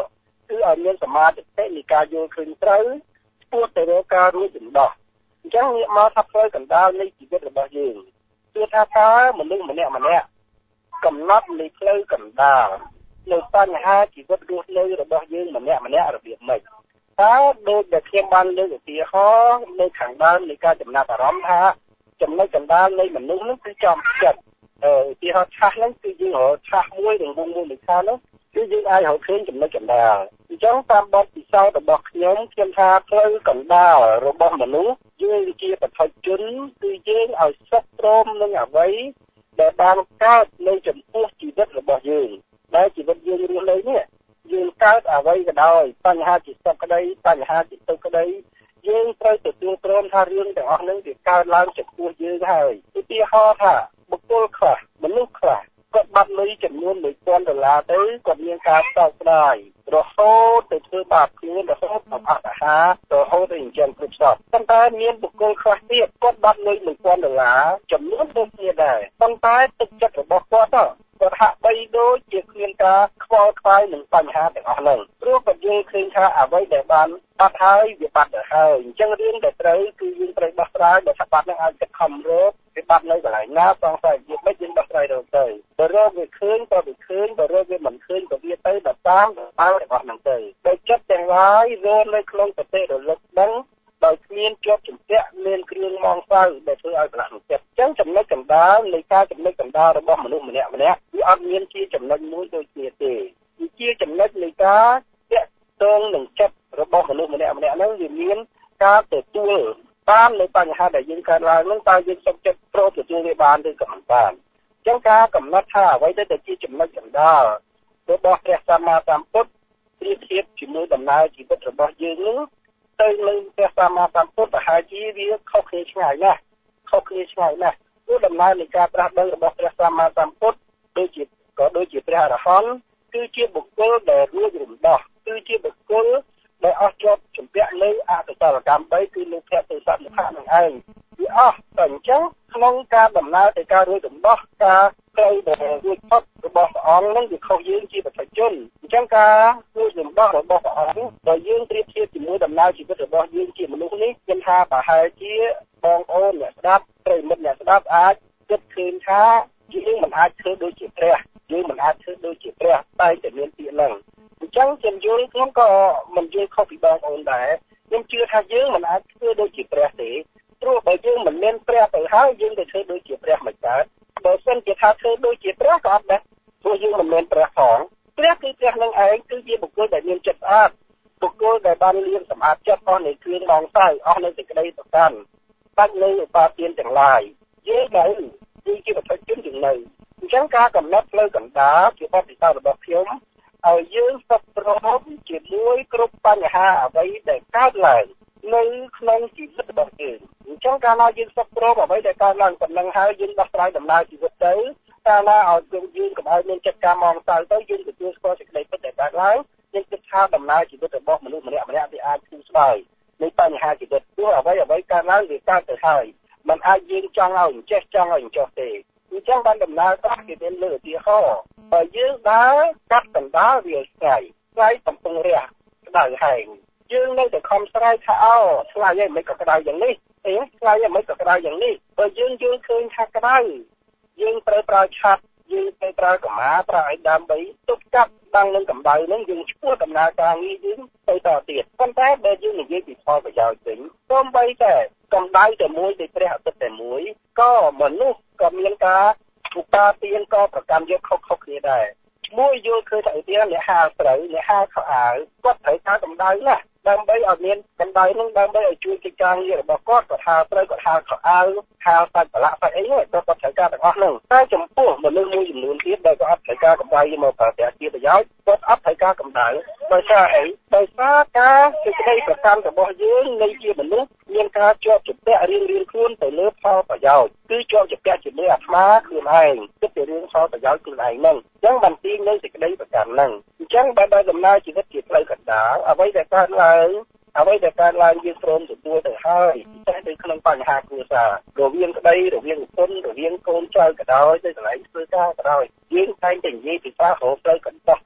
គឺឲ្យមានសមាធិនៃការយល់ឃើញត្រូវពោះទៅរកការរួចចំដោះអញ្ចឹងងាកមកថាផ្លូវកណ្ដាលនៃជីវិតរបស់យើងគឺថាតើមនុស្សម្នាក់ម្នាក់កំណត់នៃផ្លូវកណ្ដាលនៅបញ្ហាជីវិតរស់នៅរបស់យើងម្នាក់ម្នាក់របៀបម៉េចតើដូចដែលខ្ញុំបានលើកឧទាហរណ៍នៅខាងដើមនៃការចំណាប់អារម្មណ៍ថាចំណុចកណ្ដាលនៃមនុស្សនោះគឺចំចិត្តអឺឧទាហរណ៍ឆាស់ហ្នឹងគឺយើងរកឆាស់មួយរង្វង់មួយនៃខាងនោះគឺយើងអាចរកឃើញចំណុចកណ្ដាលអញ្ចឹងតាមបទពិសោធន៍របស់ខ្ញុំខ្ញុំថាផ្លូវកណ្ដាលរបស់មនុស្សយើងជាបឋមជនគឺយើងឲ្យសុខព្រមនឹងអ្វីដែលបានកើតនៅចំពោះជីវិតរបស់យើងដែលជីវិតយើងរស់នៅនេះយើងកើតអ្វីក៏ដោយបញ្ហាជាសុខក្តីបញ្ហាជាទុក្ខក្តីយើងត្រូវទទួលព្រមថារឿងទាំងអស់នេះវាកើតឡើងចំពោះយើងហើយឧទាហរណ៍ថាបុគ្គលខ្លះមនុស្សខ្លះគាត់បាត់លុយចំនួនមួយពាន់ដុល្លារទៅគាត់មានការសោកស្ដាយរហូតទៅធ្វើបាបខ្លួនរហូតដល់អត់អាហាររហូតដល់អញ្ចឹងគ្រប់សពប៉ុន្តែមានបុគ្គលខ្លះទៀតគាត់បាត់លុយមួយពាន់ដុល្លារចំនួនដូចគ្នាដែរប៉ុន្តែទឹកចិត្តរបស់គាត់គាត់ហាក់បីដូចជាគ្មានការខ្វល់ខ្វាយនឹងបញ្ហាទាំងអស់ហ្នឹងព្រោះគាត់យល់ឃើញថាអ្វីដែលបានបាត់ហើយវាបាត់ទៅហើយអញ្ចឹងរឿងដែលត្រូវគឺយើងត្រូវដោះស្រាយដែលថាបាត់ហ្នឹងអាចទៅខំរកវាបាត់នៅកន្លែងណាសង្ស័យវាមិនយើងដោះស្រាយរកទៅបើរកវាឃើញក៏វាឃើញបើរកវាមិនឃើញក៏វាទៅដល់តាមដល់របស់ហ្នឹងទៅដោយចិត្តទាំងឡាយរស់នៅក្នុងប្រទេសរលឹកដឹងដោយគ្មានជាប់ជំពាក់មានគ្រឿងមងសៅដែលធ្វើឲ្យប្រឡាក់នឹងចិត្តអញ្ចឹងចំណុចកណ្ដាលនៃការចំណុចកណ្ដាលរបស់មនុស្សម្នាក់ម្នាក់វាអត់មានជាចំណុចមួយដូចគ្នាទេវាជាចំណុចនៃការតាក់ទងនឹងចិត្តរបស់មនុស្សម្នាក់ម្នាក់ហ្នឹងវាមានការទទួលបាននៅបញ្ហាដែលយើងកើតឡើងហ្នឹងតើយើងសុខចិត្តព្រមទទួលវាបានឬក៏មិនបានអញ្ចឹងការកំណត់ថាអ្វីទៅតែជាចំណុចកណ្ដាលរបស់ព្រះសម្មាសម្ពុទ្ធប្រៀបធៀបជាមួយដំណើរជីវិតរបស់យើងនោះទៅនឹងព្រះសម្មាសម្ពុទ្ធប្រហែលជាវាខុសគ្នាឆ្ងាយណាស់ខុសគ្នាឆ្ងាយណាស់ព្រោះដំណើរនៃការត្រាស់ដឹងរបស់ព្រះសម្មាសម្ពុទ្ធដូចជាក៏ដូចជាព្រះអរហន្តគឺជាបុគ្គលដែលរួចរំដោះគឺជាបុគ្គលដែលអស់ជាប់ជំពាក់នៅអកុសលកម្មបីគឺលោកភៈទោសៈមុខៈនឹងឯងវាអស់តែអញ្ចឹងក្នុងការដំណើរទៅការរួចរំដោះការផ្លូវដែលរួចផុតរបស់ព្រះអង្គនឹងវាខុសយើងជាប្រជាជនអញ្ចឹងការរួចរំដោះរបស់ព្រះអង្គដែលយើងប្រៀបធៀបជាមួយដំណើរជីវិតរបស់យើងជាមនុស្សនេះខ្ញុំថាប្រហែលជាបងប្អូនអ្នកស្ដាប់ប្រិយមិត្តអ្នកស្ដាប់អាចគិតឃើញថាយើងមិនអាចធ្វើដូចជាព្រះយើងមិនអាចធ្វើដូចជាព្រះតែតែមានពាក្យហ្នឹងអញ្ចឹងខ្ញុំយល់ខ្ញុំក៏មិនយល់ខុសពីបងប្អូនដែរខ្ញុំជឿថាយើងមិនអាចធ្វើដូចជាព្រះទេព្រោះបើយើងមិនមានព្រះទៅហើយយើងទៅធ្វើដូចជាព្រះមិនកើតបើសិនជាថាធ្វើដូចជាព្រះក៏អត់ដែរព្រោះយើងមិនមានព្រះផងព្រះគឺព្រះនឹងឯងគឺជាបុគ្គលដែលមានចិត្តស្អាតបុគ្គលដែលបានលាងសម្អាតចិត្តអស់នៃគ្រឿងមងសៅអស់នៃសេចក្តីប្រកាន់បាច់នៅឧបាទានទាំងឡាយយើងនៅគឺជាប្រតិជនយើងនៅអញ្ចឹងការកំណត់ផ្លូវកណ្ដាលជាបទពិសោធន៍របស់ខ្ញុំឲ្យយើងសុខព្រមជាមួយគ្រប់បញ្ហាអ្វីដែលកើតឡើងនៅក្នុងជីវិតរបស់យើងអញ្ចឹងកាលណាយើងសុខព្រមអ្វីដែលកើតឡើងប៉ុណ្ណឹងហើយយើងដោះស្រាយដំណើរជីវិតទៅកាលណាឲ្យយើងយើងកុំឲ្យមានចិត្តការមងសៅទៅយើងទទួលស្គាល់សេចក្តីពិតដែលកើតឡើងយើងគិតថាដំណើរជីវិតរបស់មនុស្សម្នាក់ម្នាក់វាអាចធូរស្បើយនៃបញ្ហាជីវិតព្រោះអ្វីអ្វីកើតឡើងវាកើតទៅហើយมันអាចយើងចង់ឲ្យចេះចង់ឲ្យចោះទេអញ្ចឹងបានដំណើរខ្លះគេមានលើឧទាហរណ៍បើយើងដើរកាត់កណ្ដាលវាស្ងាយស្ងាយកំពុងរះក្តៅហែងយើងនៅតែខំស្រែកថាអូស្ងាយហើយមិនក៏ក្តៅយ៉ាងនេះអីស្ងាយហើយមិនក៏ក្តៅយ៉ាងនេះបើយើងយល់ឃើញថាក្តៅយើងត្រូវប្រើឆាត់យើងត្រូវប្រើកម្មាប្រើឲ្យដើម្បីទប់កាត់ដល់នឹងកម្ដៅនឹងយើងឈ្មោះដំណើរការងារយើងទៅតទៀតប៉ុន្តែបើយើងនិយាយពីផលប្រយោជន៍វិញសូម្បីតែកម្ដៅតែមួយនៃព្រះអាទិត្យតែមួយក៏មនុស្សក៏មានការឧបាទានក៏ប្រកាន់យកខុសៗគ្នាដែរមួយយល់ឃើញថាឧទាហរណ៍អ្នកហាលស្រូវអ្នកហាលខោអាវគាត់ត្រូវការកម្ដៅណាស់ដើម្បីឲ្យមានកម្ដៅនឹងដើម្បីឲ្យជួយកិច្ចការងាររបស់គាត់គាត់ហាលស្រូវគាត់ហាលខោអាវហាលសាច់ប្រឡាក់សាច់អីហ្នឹងគាត់ត្រូវការទាំងអស់ហ្នឹងតែចំពោះមនុស្សមួយចំនួនទៀតដែលគាត់អត់ត្រូវការកម្ដៅមកប្រើប្រាស់ជាប្រយោជន៍គាត់អត់ត្រូវការកម្ដៅដោយសារអីដោយសារការសេចក្តីប្រកាន់របស់យើងនៃជាមនុស្សមានការជាប់ជំពាក់រៀងរៀងខ្លួនទៅលើផលប្រយោជន៍គឺជាប់ជំពាក់ជាមួយអាត្មាខ្លួនឯងគិតពីរឿងផលប្រយោជន៍ខ្លួនឯងហ្នឹងអញ្ចឹងបានទីនៅសេចក្តីប្រកាន់ហ្នឹងអញ្ចឹងបើដោយដំណើរជីវិតជាផ្លូវកណ្ដាលអ្វីដែលកើតឡើងអ្វីដែលកើតឡើងយើងព្រមទទួលទៅហើយតែនៅក្នុងបញ្ហាគ្រួសាររវាងក្តីរវាងប្រពន្ធរវាងកូនចៅក៏ដោយទៅកន្លែងធ្វើការក៏ដោយយើងតែងតែនិយាយពីការរកផ្លូវកណ្ដោះ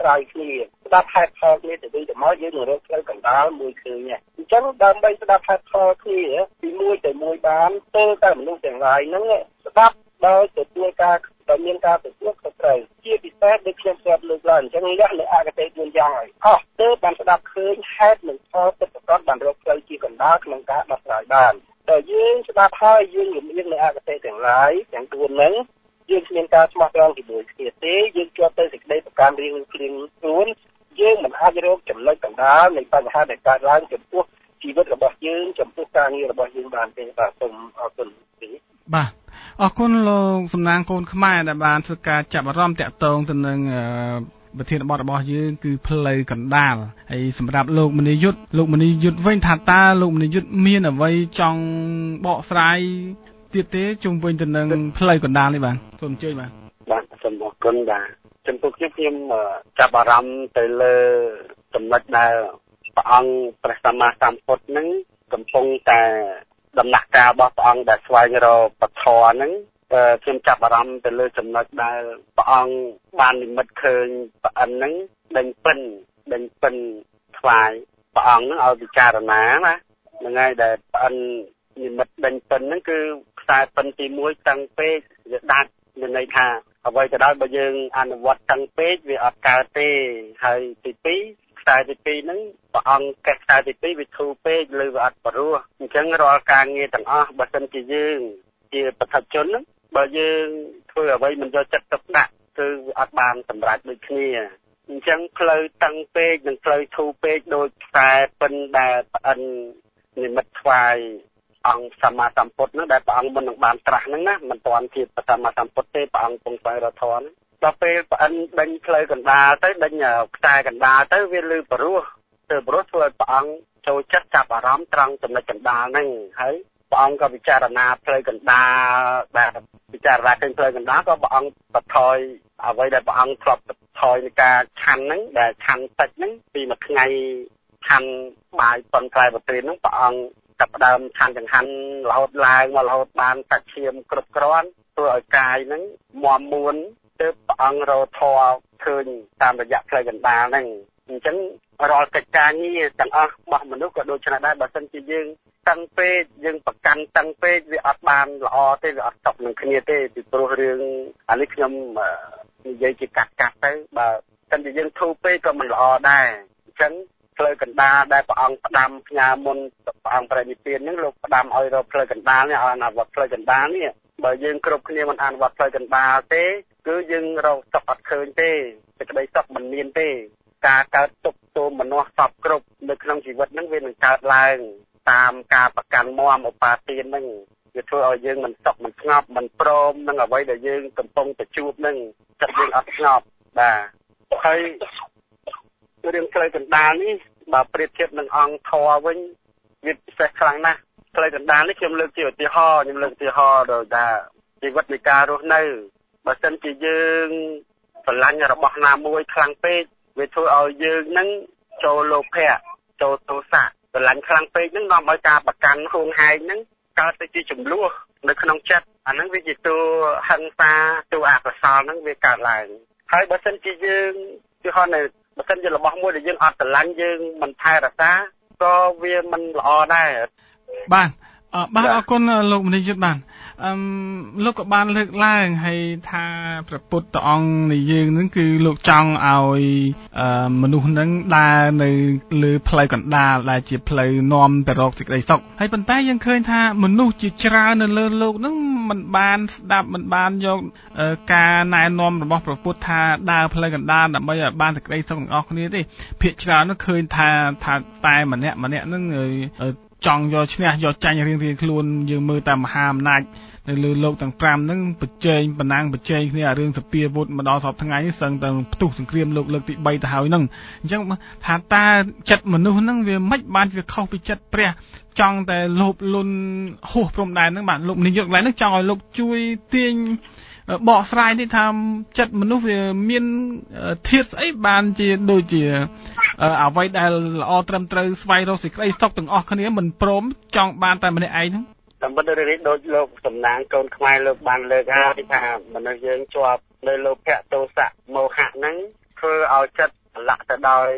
ស្រ័យគ្នាស្ដាប់ហេតុផលគ្នាទៅវិញទៅមកយើងនឹងរកផ្លូវកណ្ដាលមួយឃើញអញ្ចឹងដើម្បីស្ដាប់ហេតុផលគ្នាពីមួយទៅមួយបានទៅតែមនុស្សទាំងឡាយហ្នឹងស្ដាប់ដោយទទួលការដែលមានការទទួលខុសត្រូវជាពិសេសដូចខ្ញុំស្រាប់លើកឡើងអញ្ចឹងអ្នកនៅអកតេយួនយ៉ាងហើយអស់ទើបបានស្ដាប់ឃើញហេតុនិងផលពិតប្រាកដបានរកផ្លូវជាកណ្ដាលក្នុងការដោះស្រាយបានតែយើងស្ដាប់ហើយយើងលំអៀងនៅអកតេទាំងឡាយទាំងទួនហ្នឹងយើងគ្មានការស្មោះត្រង់ជាមួយគ្នាទេយើងជាប់ទៅសេចក្តីប្រកាន់រៀងគ្រៀងខ្លួនយើងមិនអាចរកចំណុចកណ្ដាលនៃបញ្ហាដែលកើតឡើងចំពោះជីវិតរបស់យើងចំពោះការងាររបស់យើងបានទេបាទសូមអរគុណបាទអរគុណលោកសំណាងកូនខ្មែរដែលបានធ្វើការចាប់អារម្មណ៍តាក់ទងទៅនឹងប្រធានបទរបស់យើងគឺផ្លូវកណ្ដាលហើយសម្រាប់លោកមនីយុទ្ធលោកមនីយុទ្ធវិញថាតើលោកមនីយុទ្ធមានអ្វីចង់បកស្រាយទៀតទេជុំវិញទៅនឹងផ្លូវកណ្ដាលនេះបាទសូមអញ្ជើញបាទបាទសូមអរគុណបាទចំពោះខ្ញុំខ្ញុំចាប់អារម្មណ៍ទៅលើចំណុចដែលព្រះអង្គព្រះសម្មាសម្ពុទ្ធនឹងកំពុងតែដំណាក់កាលរបស់ព្រះអង្គដែលស្វែងរកពធហ្នឹងខ្ញុំចាប់អារម្មណ៍ទៅលើចំណុចដែលព្រះអង្គបាននិមិត្តឃើញព្រះអិនហ្នឹងដេញពិនដេញពិនថ្វាយព្រះអង្គហ្នឹងឲ្យពិចារណាណាហ្នឹងហើយដែលព្រះអិននិមិត្តដេញពិនហ្នឹងគឺខ្សែពិនទីមួយតឹងពេកវាដាច់មានន័យថាអ្វីក៏ដោយបើយើងអនុវត្តតឹងពេកវាអត់កើតទេហើយទីពីរខ្សែទីពីរហ្នឹងព្រះអង្គកេះខ្សែទីពីរវាធូរពេកឬវាអត់ព្រោះអញ្ចឹងរាល់ការងារទាំងអស់បើសិនជាយើងជាបឋមជនហ្នឹងបើយើងធ្វើអ្វីមិនយកចិត្តទុកដាក់គឺវាអត់បានសម្រេចដូចគ្នាអញ្ចឹងផ្លូវតឹងពេកនិងផ្លូវធូរពេកដោយខ្សែពិនដែលព្រះអិននិមិត្តថ្វាយអង្គសម្មាសម្ពុទ្ធហ្នឹងដែលព្រះអង្គមិននឹងបានត្រាស់ហ្នឹងណាមិនទាន់ជាសម្មាសម្ពុទ្ធទេព្រះអង្គពងស្វែងរកធម៌ដល់ពេលព្រះអិនដេញផ្លូវកណ្ដាលទៅដេញខ្សែកណ្ដាលទៅវាលឺព្រោះទៅព្រោះធ្វើឲ្យព្រះអង្គចូលចិត្តចាប់អារម្មណ៍ត្រង់ចំណុចកណ្ដាលហ្នឹងហើយព្រះអង្គក៏ពិចារណាផ្លូវកណ្ដាលដែលពិចារណាឃើញផ្លូវកណ្ដាលក៏ព្រះអង្គបន្ថយអ្វីដែលព្រះអង្គធ្លាប់បន្ថយនៃការឆាន់ហ្នឹងដែលឆាន់តិចហ្នឹងពីមួយថ្ងៃឆាន់បាយប៉ុនក្រែបត្រៀនហ្នឹងព្រះអង្គចាប់ផ្ដើមឆាន់ចង្ហាន់រហូតឡើងមករហូតបានសាច់ឈាមគ្រប់គ្រាន់ធ្វើឲ្យកាយហ្នឹងមាំមួនទើបព្រះអង្គរកធម៌ឃើញតាមរយៈផ្លូវកណ្ដាលហ្នឹងអញ្ចឹងរាល់កិច្ចការងារទាំងអស់របស់មនុស្សក៏ដូចគ្នាដែរបើសិនជាយើងតឹងពេកយើងប្រកាន់តឹងពេកវាអត់បានល្អទេវាអត់តបនឹងគ្នាទេពីព្រោះរឿងអានេះខ្ញុំនិយាយជាកាត់កាត់ទៅបើសិនជាយើងធូរពេកក៏មិនល្អដែរអញ្ចឹងផ្លូវកណ្ដាលដែលព្រះអង្គផ្ដាំផ្ញើមុនព្រះអង្គប្រនិព្វានហ្នឹងលោកផ្ដាំឲ្យរកផ្លូវកណ្ដាលនេះឲ្យអនុវត្តផ្លូវកណ្ដាលនេះបើយើងគ្រប់គ្នាមិនអនុវត្តផ្លូវកណ្ដាលទេគឺយើងរកសុខអត់ឃើញទេសេចក្តីសុខមិនមានទេការកើតទុក្ខទោមនស្សសពគ្រប់នៅក្នុងជីវិតហ្នឹងវានឹងកើតឡើងតាមការប្រកាន់មមឧបាទានហ្នឹងវាធ្វើឲ្យយើងមិនសុខមិនស្ងប់មិនព្រមនឹងអ្វីដែលយើងកំពុងតែជួបហ្នឹងចិត្តយើងអត់ស្ងប់បាទហើយរឿងផ្លូវកណ្ដាលនេះបើប្រៀបធៀបនឹងអង្គធម៌វិញវាពិសេសខ្លាំងណាស់ផ្លូវកណ្ដាលនេះខ្ញុំលើកជាឧទាហរណ៍ខ្ញុំលើកឧទាហរណ៍ដោយថាជីវិតនៃការរស់នៅបើសិនជាយើងស្រឡាញ់របស់ណាមួយខ្លាំងពេកវាធ្វើឲ្យយើងនឹងចូលលោភៈចូលទោសៈស្រឡាញ់ខ្លាំងពេកនឹងនាំឲ្យការប្រកាន់ហួងហែងនឹងកើតទៅជាចំនួននៅក្នុងចិត្តអាហ្នឹងវាជាតួហិង្សាតួអកុសលហ្នឹងវាកើតឡើងហើយបើសិនជាយើងគឺហៅនៅបើសិនជារបស់មួយដែលយើងអត់ស្រឡាញ់យើងមិនថែរក្សាក៏វាមិនល្អដែរបាទបាទអរគុណលោកមនីយុទ្ធបាទអឺលោកក៏បានលើកឡើងហើយថាព្រះពុទ្ធអង្គនៃយើងនឹងគឺលោកចង់ឲ្យមនុស្សនឹងដើរនៅលើផ្លូវកណ្ដាលដែលជាផ្លូវនាំទៅរកសេចក្តីសុខហើយប៉ុន្តែយើងឃើញថាមនុស្សជាច្រើននៅលើโลกនឹងមិនបានស្ដាប់មិនបានយកការណែនាំរបស់ព្រះពុទ្ធថាដើរផ្លូវកណ្ដាលដើម្បីឲ្យបានសេចក្តីសុខទាំងអស់គ្នាទេភាគច្រើននឹងឃើញថាថាតែម្នាក់ម្នាក់នឹងចង់យកឈ្នះយកចាញ់រៀងរៀងខ្លួនយើងមើលតាមមហាអំណាចនៅលើโลกទាំងប្រាំហ្នឹងប្រជែងបណ្ណាំងប្រជែងគ្នារឿងសពាវុធមកដល់សពថ្ងៃនេះសឹងតែផ្ទុះសង្គ្រាមលោកលើកទីបីទៅហើយហ្នឹងអញ្ចឹងថាតើចិត្តមនុស្សហ្នឹងវាមិនបានវាខុសពីចិត្តព្រះចង់តែលោភលន់ហួសព្រំដែនហ្នឹងបាទលោកនាយកកន្លែងហ្នឹងចង់ឲ្យលោកជួយទាញបកស្រាយនេះថាចិត្តមនុស្សវាមានធាតុស្អីបានជាដូចជាអ្វីដែលល្អត្រឹមត្រូវស្វែងរកសេចក្តីសុខទាំងអស់គ្នាមិនព្រមចង់បានតែម្នាក់ឯងហ្នឹងតាមពិតរឿងដូចលោកសំណាងកូនខ្មែរលោកបានលើកហើយថាមនុស្សយើងជាប់នៅលោភៈទោសៈមោហៈហ្នឹងធ្វើឲ្យចិត្ត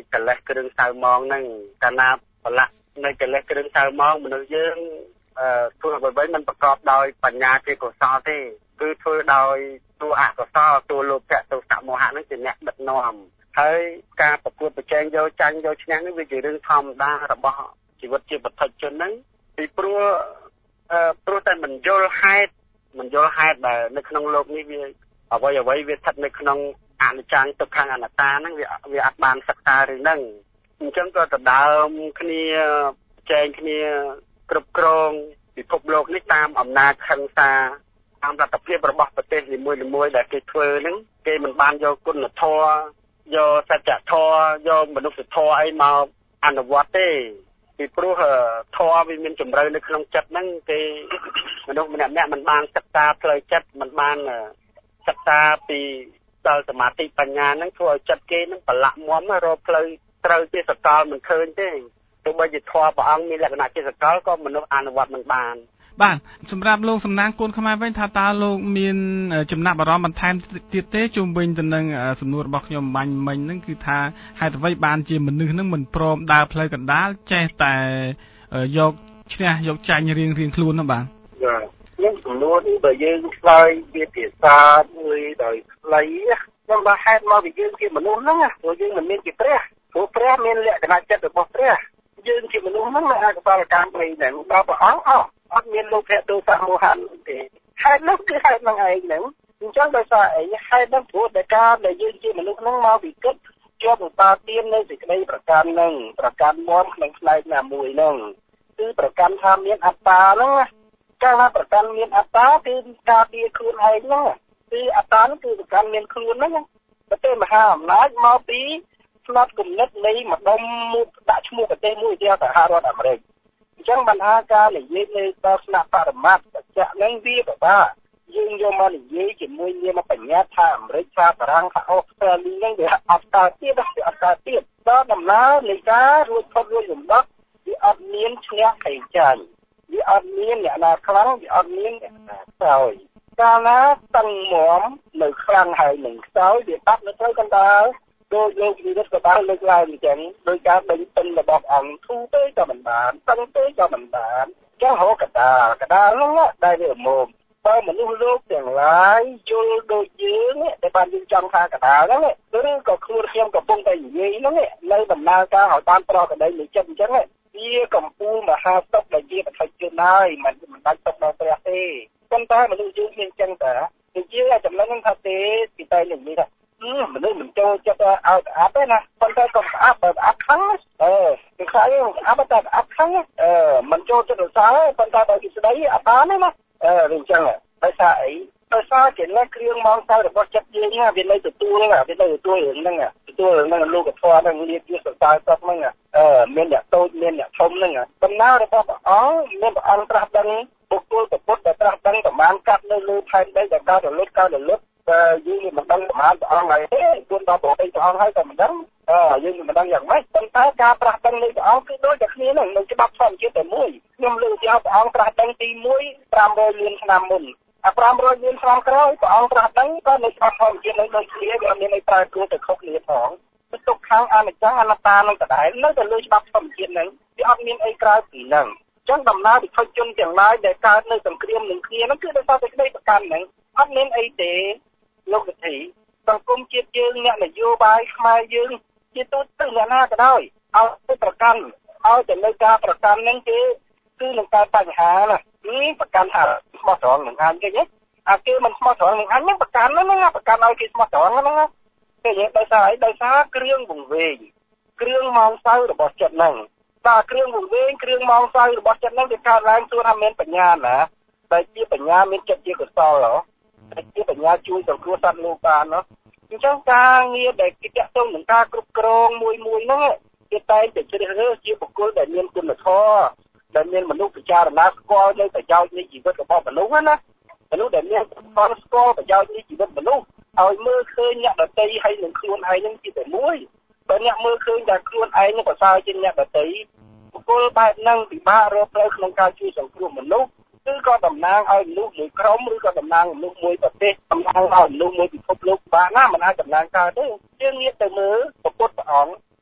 កលេសគ្រឿងសៅម៉ងហ្នឹងកាលណាប្រឡាក់នៅកលេសគ្រឿងសៅម៉ងមនុស្សយើងអឺធ្វើអ្វីៗមិនប្រកបដោយបញ្ញាជាកុសលទេគឺធ្វើដោយតួអកុសលតួលោភៈទោសៈមោហៈហ្នឹងជាអ្នកដឹកនាំហើយការប្រកួតប្រជែងយកចាញ់យកឈ្នះនេះវាជារឿងធម្មតារបស់ជីវិតជាបុថុជនហ្នឹងពីព្រោះអឺព្រោះតែមិនយល់ហេតុមិនយល់ហេតុដែលនៅក្នុងโลกនេះវាអ្វីអ្វីវាស្ថិតនៅក្នុងអនិច្ចំទុក្ខអនត្តាហ្នឹងវាវាអត់បានសិក្សារឿងហ្នឹងអញ្ចឹងក៏ដណ្ដើមគ្នាចែងគ្នាគ្រប់គ្រងពិភពលោកនេះតាមអំណាចហិង្សាតាមលទ្ធភាពរបស់ប្រទេសនីមួយៗដែលគេធ្វើហ្នឹងគេមិនបានយកគុណធម៌យកសច្ចធម៌យកមនុស្សធម៌អីមកអនុវត្តទេពីព្រោះធម៌វាមានជំរឿននៅក្នុងចិត្តហ្នឹងគេមនុស្សម្នាក់ៗមិនបានសិក្សាផ្លូវចិត្តមិនបានសិក្សាពីដល់សមាធិបញ្ញាហ្នឹងធ្វើឲ្យចិត្តគេហ្នឹងប្រឡាក់មាំរកផ្លូវត្រូវជាសកលមិនឃើញទេទោះបីជាធម៌ព្រះអង្គមានលក្ខណៈជាសកលក៏មនុស្សអនុវត្តមិនបានបាទសម្រាប់លោកសំណាងកូនខ្មែរវិញថាតើលោកមានចំណាប់អារម្មណ៍បន្ថែមទៀតទេជុំវិញទៅនឹងសំណួររបស់ខ្ញុំបាញ់មិញហ្នឹងគឺថាហេតុអ្វីបានជាមនុស្សហ្នឹងមិនព្រមដើរផ្លូវកណ្ដាលចេះតែយកឈ្នះយកចាញ់រៀងរៀងខ្លួនហ្នឹងបាទបាទខ្ញុំសំណួរនេះបើយើងឆ្លើយវាភាសាមួយដោយខ្លីខ្ញុំថាហេតុមកពីយើងជាមនុស្សហ្នឹងព្រោះយើងមិនមានជាព្រះព្រោះព្រះមានលក្ខណៈចិត្តរបស់ព្រះយើងជាមនុស្សហ្នឹងអាចកសលកម្មព្រៃហ្នឹងដល់ព្រះអង្គអស់អត់មានលោភៈទោសៈមោហៈទេហេតុនោះគឺហេតុនឹងឯងហ្នឹងអញ្ចឹងដោយសារអីហេតុនោះព្រោះតែការដែលយើងជាមនុស្សហ្នឹងមកពីគិតជាប់ឧបាទាននៅសេចក្តីប្រកាន់ហ្នឹងប្រកាន់មមក្នុងផ្នែកណាមួយហ្នឹងគឺប្រកាន់ថាមានអត្តាហ្នឹងកាលណាប្រកាន់មានអត្តាគឺការពារខ្លួនឯងហ្នឹងគឺអត្តាហ្នឹងគឺប្រកាន់មានខ្លួនហ្នឹងប្រទេសមហាអំណាចមកពីផ្នត់គំនិតនៃម្ដុំមួយដាក់ឈ្មោះប្រទេសមួយជាសហរដ្ឋអាមេរិកអញ្ចឹងបានថាការនិយាយនៅដល់ស្នាក់បរមត្ថបច្ចៈហ្នឹងវាពិបាកយើងយកមកនិយាយជាមួយនាមបញ្ញត្តិថាអាមេរិកថាបារាំងថាអូស្ត្រាលីហ្នឹងវាអត់កើតទៀតវាអត់កើតទៀតដល់ដំណើរនៃការរួចផុតរួចរំដោះវាអត់មានឈ្នះខេចាញ់វាអត់មានអ្នកណាខ្លាំងវាអត់មានអ្នកណាខ្សោយកាលណាតឹងមាំនៅខ្លាំងហើយនឹងខ្សោយវាបាត់នៅត្រូវកណ្ដាលដោយលោកវិរិទ្ធក៏បានលើកឡើងអញ្ចឹងដោយការដេញទិញរបស់អង្គធូទៅក៏មិនបានតឹងទៅក៏មិនបានចឹងហៅកដាលកដាលហ្នឹងដែលវាមុំបើមនុស្សលោកទាំងឡាយយល់ដូចយើងតែបានយើងចង់ថាកដាលហ្នឹងឬក៏ខ្លួនខ្ញុំកំពុងតែនិយាយហ្នឹងនៅដំណើរការឲ្យបានប្រកបដោយនៃចិត្តអញ្ចឹងវាកម្ពុជាមហាទុកដែលជាប្រតិជនហើយមិនមិនដាច់ទុកដល់ព្រះទេប៉ុន្តែមនុស្សយើងមានចឹងតានិយាយចំណុចហ្នឹងថាទេពីតែនិយាយថាមនុស្សមិនចូលចិត្តឲ្យស្អាតទេណាប៉ុន្តែក៏ស្អាតបើស្អាតខ្លាំងអឺគឺខ្លាចស្អាតតែស្អាតខ្លាំងអឺមិនចូលចិត្តរសើប៉ុន្តែបើគេស្ដីអត់បានទេណាអឺវាអញ្ចឹងដោយសារអីដោយសារជាលេខគ្រឿងម៉ោងសៅរបស់ចិត្តយើងវានៅទទួលវានៅទទួលរឿងហ្នឹងទទួលរឿងហ្នឹងលោកធម៌ហ្នឹងលាជាសរសើរសពហ្នឹងអឺមានអ្នកតូចមានអ្នកធំហ្នឹងដំណើររបស់ព្រះអង្គមានព្រះអង្គត្រាស់ដឹងបុគ្គលពុទ្ធដែលត្រាស់ដឹងប្រមាណកាត់នៅលើផែនដីដែលកើតរលត់កើតរលត់តែយើងមិនដឹងប្រមាណព្រះអង្គហើយទេគុណដល់ប្រពៃព្រះអង្គហើយក៏មិនដឹងអឺយើងមិនដឹងយ៉ាងម៉េចប៉ុន្តែការត្រាស់ដឹងនៃព្រះអង្គគឺដូចតែគ្នាហ្នឹងនៅច្បាប់ធម្មជាតិតែមួយខ្ញុំលើកយកព្រះអង្គត្រាស់ដឹងទីមួយ ប្រាំរយលានឆ្នាំមុនអាប្រាំរយលានឆ្នាំក្រោយព្រះអង្គត្រាស់ដឹងក៏នៅច្បាប់ធម្មជាតិនៅដូចគ្នាវាមានន័យប្រើគួរទៅខុសគ្នាផងទៅទុកខាងអនិច្ចំអនត្តានឹងដដែលនៅតែលើច្បាប់ធម្មជាតិហ្នឹងវាអត់មានអីក្រៅពីហ្នឹងអញ្ចឹងដំណើរវិធជនទាំងឡាយដែលកើតនៅសង្គ្រាមនឹងគ្នាហ្នឹងគឺដោយសារតែក្តីប្រកាន់ហ្នឹងអត់មានអីទេលោកវិធីសង្គមជាតិយើងអ្នកនយោបាយខ្មែរយើងជាទូទៅអ្នកណាក៏ដោយឲ្យទៅប្រកាន់ឲ្យតែនៅការប្រកាន់ហ្នឹងគេគឺនឹងកើតបញ្ហាណានេះប្រកាន់ថាស្មោះត្រង់នឹងអញគេអាគេមិនស្មោះត្រង់នឹងអញហ្នឹងប្រកាន់ហ្នឹងប្រកាន់ឲ្យគេស្មោះត្រង់ហ្នឹងគេនិយាយដោយសារអីដោយសារគ្រឿងវង្វេងគ្រឿងម៉ោងសៅរបស់ចិត្តហ្នឹងតែគ្រឿងវង្វេងគ្រឿងម៉ោងសៅរបស់ចិត្តហ្នឹងវាកើតឡើងទោះថាមានបញ្ញាណាតែជាបញ្ញាមានចិត្តជាកុសលហ៎តែជាបញ្ញាជួយសង្គ្រោះសត្វលោកបានណាអញ្ចឹងការងារដែលគេតាក់ទងនឹងការគ្រប់គ្រងមួយមួយហ្នឹងគេតែងតែជ្រើសរើសជាបុគ្គលដែលមានគុណធម៌ដែលមានមនុស្សពិចារណាស្គាល់នៅប្រយោជន៍នៃជីវិតរបស់មនុស្សណាមនុស្សដែលមានស្គាល់ស្គាល់ប្រយោជន៍នៃជីវិតមនុស្សឲ្យមើលឃើញអ្នកដទៃហើយនឹងខ្លួនឯងនឹងជាតែមួយបើអ្នកមើលឃើញតែខ្លួនឯងនឹងប្រសើរជាងអ្នកដទៃបុគ្គលបែបហ្នឹងពិបាករកផ្លូវក្នុងការជួយសង្គ្រោះមនុស្សគឺក៏តំណាងឲ្យមនុស្សមួយក្រុមឬក៏តំណាងមនុស្សមួយប្រទេសតំណាងឲ្យមនុស្សមួយពិភពលោកបានណាមិនអាចតំណាងកើតទេយើងងាកទៅមើលពុទ្ធព្រះអង្គ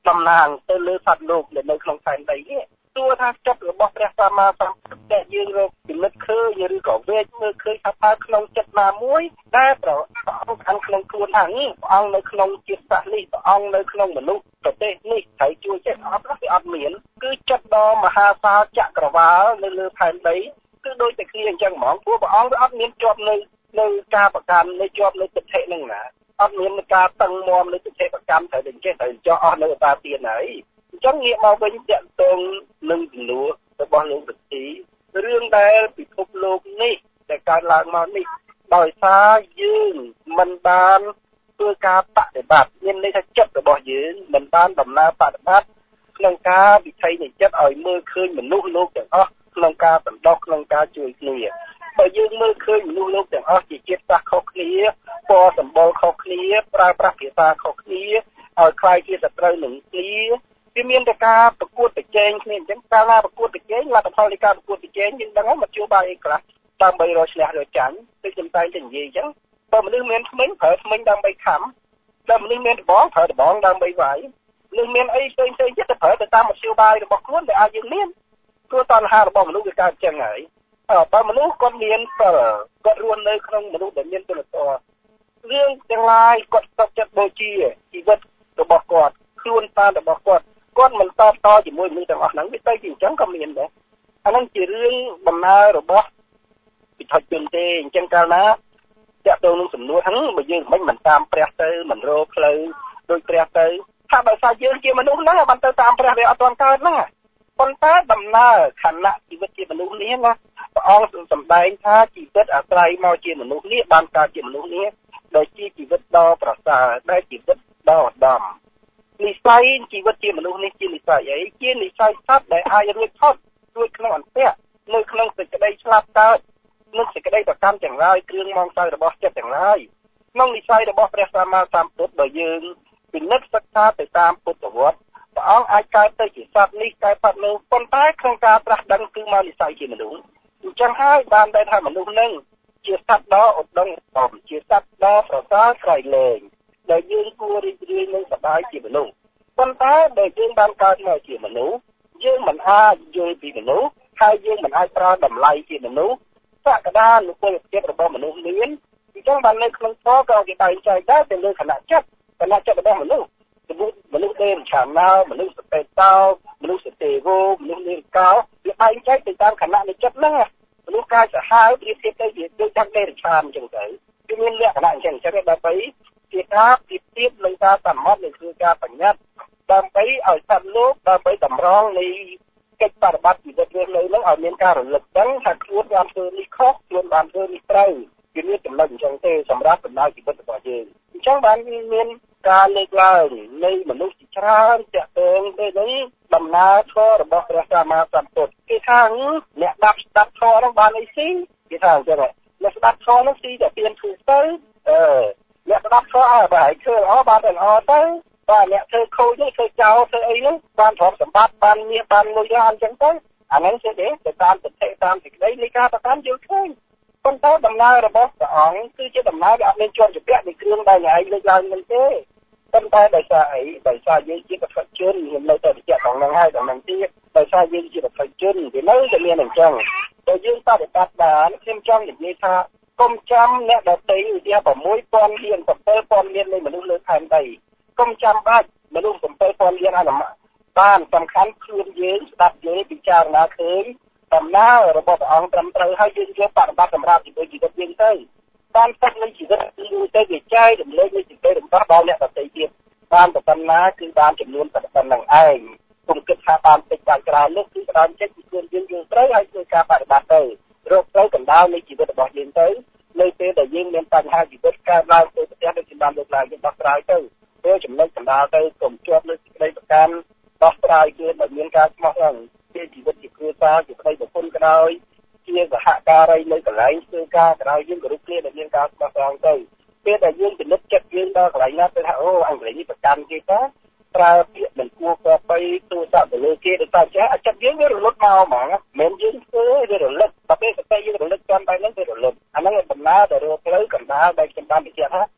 តំណាងទៅលើសត្វលោកដែលនៅក្នុងផែនដីនេះទោះថាចិត្តរបស់ព្រះសម្មាសម្ពុទ្ធតែយើងរកពិនិត្យឃើញឬក៏វេកមើលឃើញថាតើក្នុងចិត្តណាមួយដែលព្រះអង្គខាងក្នុងខ្លួនថានេះព្រះអង្គនៅក្នុងជាតិសាសន៍នេះព្រះអង្គនៅក្នុងមនុស្សប្រទេសនេះត្រូវជួយចិត្តអត់វាអត់មានគឺចិត្តដ៏មហាសាលចក្រវាលនៅលើផែនដីគឺដូចតែគ្នាអញ្ចឹងហ្មងព្រោះព្រះអង្គវាអត់មានជាប់នៅនៅការប្រកាន់នៅជាប់នៅទិដ្ឋិនឹងណាអត់មានការតឹងមាំនៅទិដ្ឋិប្រកាន់ត្រូវតែចេះត្រូវចោះអស់នៅឧបាទានហើយអញ្ចឹងងាកមកវិញតាក់ទងនឹងជំនួសរបស់លោកវិទ្យារឿងដែលពិភពលោកនេះដែលកើតឡើងមកនេះដោយសារយើងមិនបានធ្វើការបដិបត្តិមានន័យថាចិត្តរបស់យើងមិនបានដំណើរបដិបត្តិក្នុងការវិថីនៃចិត្តឲ្យមើលឃើញមនុស្សលោកទាំងអស់ក្នុងការបណ្ដោះក្នុងការជួយគ្នាបើយើងមើលឃើញមនុស្សលោកទាំងអស់ជាជាតិសាសន៍ខុសគ្នាពណ៌សម្បុរខុសគ្នាប្រើប្រាស់ភាសាខុសគ្នាឲ្យខ្លាយជាសត្រូវនឹងគ្នាវាមានតែការប្រកួតប្រជែងគ្នាអញ្ចឹងកាលណាប្រកួតប្រជែងលទ្ធផលនៃការប្រកួតប្រជែងយើងដឹងហើយមកជួបបាយអីខ្លះដើម្បីរកឈ្នះរកចាញ់ដូចខ្ញុំតែងតែនិយាយអញ្ចឹងបើមនុស្សមានថ្មិញប្រើថ្មិញដើម្បីខំបើមនុស្សមានដបងប្រើដបងដើម្បីវាយមនុស្សមានអីផ្សេងផ្សេងទៀតទៅប្រើទៅតាមមធ្យោបាយរបស់ខ្លួនដែលអាចយើងមានព្រោះតណ្ហារបស់មនុស្សវាកើតអញ្ចឹងហើយបើមនុស្សគាត់មានគាត់រស់នៅក្នុងមនុស្សដែលមានគុណធម៌រឿងទាំងឡាយគាត់សុខចិត្តបូជាជីវិតរបស់គាត់ខ្លួនតាមរបស់គាត់គាត់មិនតបតជាមួយមនុស្សទាំងអស់ហ្នឹងវាទៅជាអញ្ចឹងក៏មានដែរអាហ្នឹងជារឿងដំណើររបស់ពិធជនទេអញ្ចឹងកាលណាតាក់ទងនឹងសំណួរហ្នឹងបើយើងមិនមិនតាមព្រះទៅមិនរកផ្លូវដូចព្រះទៅថាបើថាយើងជាមនុស្សហ្នឹងបានទៅតាមព្រះវាអត់ទាន់កើតហ្នឹងប៉ុន្តែដំណើរខណៈជីវិតជាមនុស្សនេះណាព្រះអង្គសម្ដែងថាជីវិតអាស្រ័យមកជាមនុស្សនេះបានកើតជាមនុស្សនេះដោយជាជីវិតដ៏ប្រសើរដែលជីវិតដ៏ឧត្តមនិស័យជីវិតជាមនុស្សនេះជានិស័យអីជានិស័យសត្វដែលអាចរួចផុតរួចក្នុងអន្តៈនៅក្នុងសេចក្តីឆ្លាប់កើតនិងសេចក្តីប្រកាន់ទាំងឡាយគ្រឿងមងសៅរបស់ចិត្តទាំងឡាយក្នុងនិស័យរបស់ព្រះសម្មាសម្ពុទ្ធបើយើងពិនិត្យសិក្សាទៅតាមពុទ្ធវត្តព្រះអង្គអាចកើតទៅជាសត្វនេះកើតសត្វនោះប៉ុន្តែក្នុងការត្រាស់ដឹងគឺមកនិស័យជាមនុស្សអញ្ចឹងហើយបានតែថាមនុស្សនឹងជាសត្វដ៏ឧត្តមបំជាសត្វដ៏ប្រសើរក្រៃលែងដែលយើងគួររីករាយនឹងសប្បាយជាមនុស្សប៉ុន្តែបើយើងបានកើតមកជាមនុស្សយើងមិនអាចយល់ពីមនុស្សហើយយើងមិនអាចប្រើតម្លៃជាមនុស្សសក្តានុពលភាពរបស់មនុស្សមានអញ្ចឹងបាននៅក្នុងធម៌ក៏គេតែងចែកដែរទៅលើគណៈចិត្តគណៈចិត្តរបស់មនុស្សមនុស្សដែលឆានណាមនុស្សសតេតោមនុស្សសតេវោមនុស្សលេកោវាបែងចែកទៅតាមគណៈនៃចិត្តហ្នឹងមនុស្សកាយសាហាវប្រៀបធៀបទៅជាដូចតាមដេរឆានអញ្ចឹងទៅវាមានលក្ខណៈអញ្ចឹងអញ្ចឹងដើម្បីជាការប្រៀបធៀបនឹងការសមត្ថនឹងគឺការបញ្ញត្តិដើម្បីឲ្យសត្វលោកដើម្បីតម្រង់នៃកិច្ចបប្រតិបត្តិជីវិតរស់នៅនឹងឲ្យមានការរលឹកដឹងថាខ្លួនបានធ្វើនេះខុសខ្លួនបានធ្វើនេះត្រូវវាមានចំណុចអញ្ចឹងទេសម្រាប់ដំណើរជីវិតរបស់យើងអញ្ចឹងបានមានការលើកឡើងនៃមនុស្សជាច្រើនតាក់ទងទៅនឹងដំណើរធម៌របស់ព្រះសម្មាសម្ពុទ្ធគេថាអ្នកដាប់ស្ដាប់ធម៌នោះបានអីស៊ីគេថាអញ្ចឹងអ្នកស្ដាប់ធម៌នោះស៊ីតែទៀនធូបទៅអឺអ្នកស្ដាប់ធម៌ឲ្យបើឲ្យធ្វើល្អបានតែល្អទៅបាទអ្នកធ្វើខូចនេះធ្វើចោលធ្វើអីនោះបានទ្រព្យសម្បត្តិបានមាសបានលុយឡានអញ្ចឹងទៅអាហ្នឹងគឺទេទៅតាមទិដ្ឋិតាមសេចក្តីនៃការប្រកាន់យល់ឃើញប៉ុន្តែដំណើររបស់ព្រះអង្គគឺជាដំណើរដែលអត់មានជាប់ជាពាក់នៃគ្រឿងដែលឯងលើកឡើងនឹងទេប៉ុន្តែដោយសារអីដោយសារយើងជាប្រតិជនយើងនៅតែបញ្ជាក់ដល់ហ្នឹងហើយដល់ហ្នឹងទៀតដោយសារយើងជាប្រតិជនវានៅតែមានអញ្ចឹងតែយើងបដិបត្តិបានខ្ញុំចង់និយាយថាកុំចាំអ្នកដទៃឧទាហរណ៍៦ពាន់លាន7ពាន់លាននៃមនុស្សលើផែនដីកុំចាំបាច់មនុស្ស7ពាន់លានអនុបានសំខាន់ខ្លួនយើងស្ដាប់យល់ពិចារណាឃើញដំណើររបស់ព្រះអង្គត្រឹមត្រូវហើយយើងយកបប្រតិបត្តិសម្រាប់ជីវិតជីវិតយើងទៅតាមទឹកនៃជីវិតគឺទៅវាចែករំលែកនៃជីវិតរបស់ដល់អ្នកដទៃទៀតបានប៉ុណ្ណាគឺបានចំនួនប៉ុណ្ណឹងឯងគុំគិតថាបានតិចបានច្រើននោះគឺបានចេញពីខ្លួនយើងយើងត្រូវហើយធ្វើការបប្រតិបត្តិទៅរកទៅកណ្ដាលនៃជីវិតរបស់យើងទៅនៅពេលដែលយើងមានបញ្ហាជីវិតកើតឡើងទៅប្រទះដូចជាបានលើកឡើងយើងដោះស្រាយទៅព្រោះចំណុចកណ្ដាលទៅកុំជាប់លើសេចក្តីប្រកាន់ដោះស្រាយគឺបើមានការស្មោះត្រង់ជាជីវិតជាគ្រួសារជាប្តីប្រពន្ធក៏ដោយជាសហការីនៅកន្លែងធ្វើការក៏ដោយយើងគោរពគ្នាដែលមានការស្មោះត្រង់ទៅពេលដែលយើងពិនិត្យចិត្តយើងដល់កន្លែងណាទៅថាអូអង្កេតនេះប្រកាន់គេតាប្រើពាក្យមិនគួរប្របីទូរស័ព្ទទៅលើគេដោយសារចេះចិត្តយើងវារលត់មកហ្មងមិនយើងធ្វើវារលត់តែពេលសតិយើងរលត់ចាំបែបហ្នឹងវារលត់អាហ្នឹងដំណើរទៅរកផ្លូវកណ្ដាលដែលខ្ញុំបានបញ្ជាក់ថាផ្លូវកណ្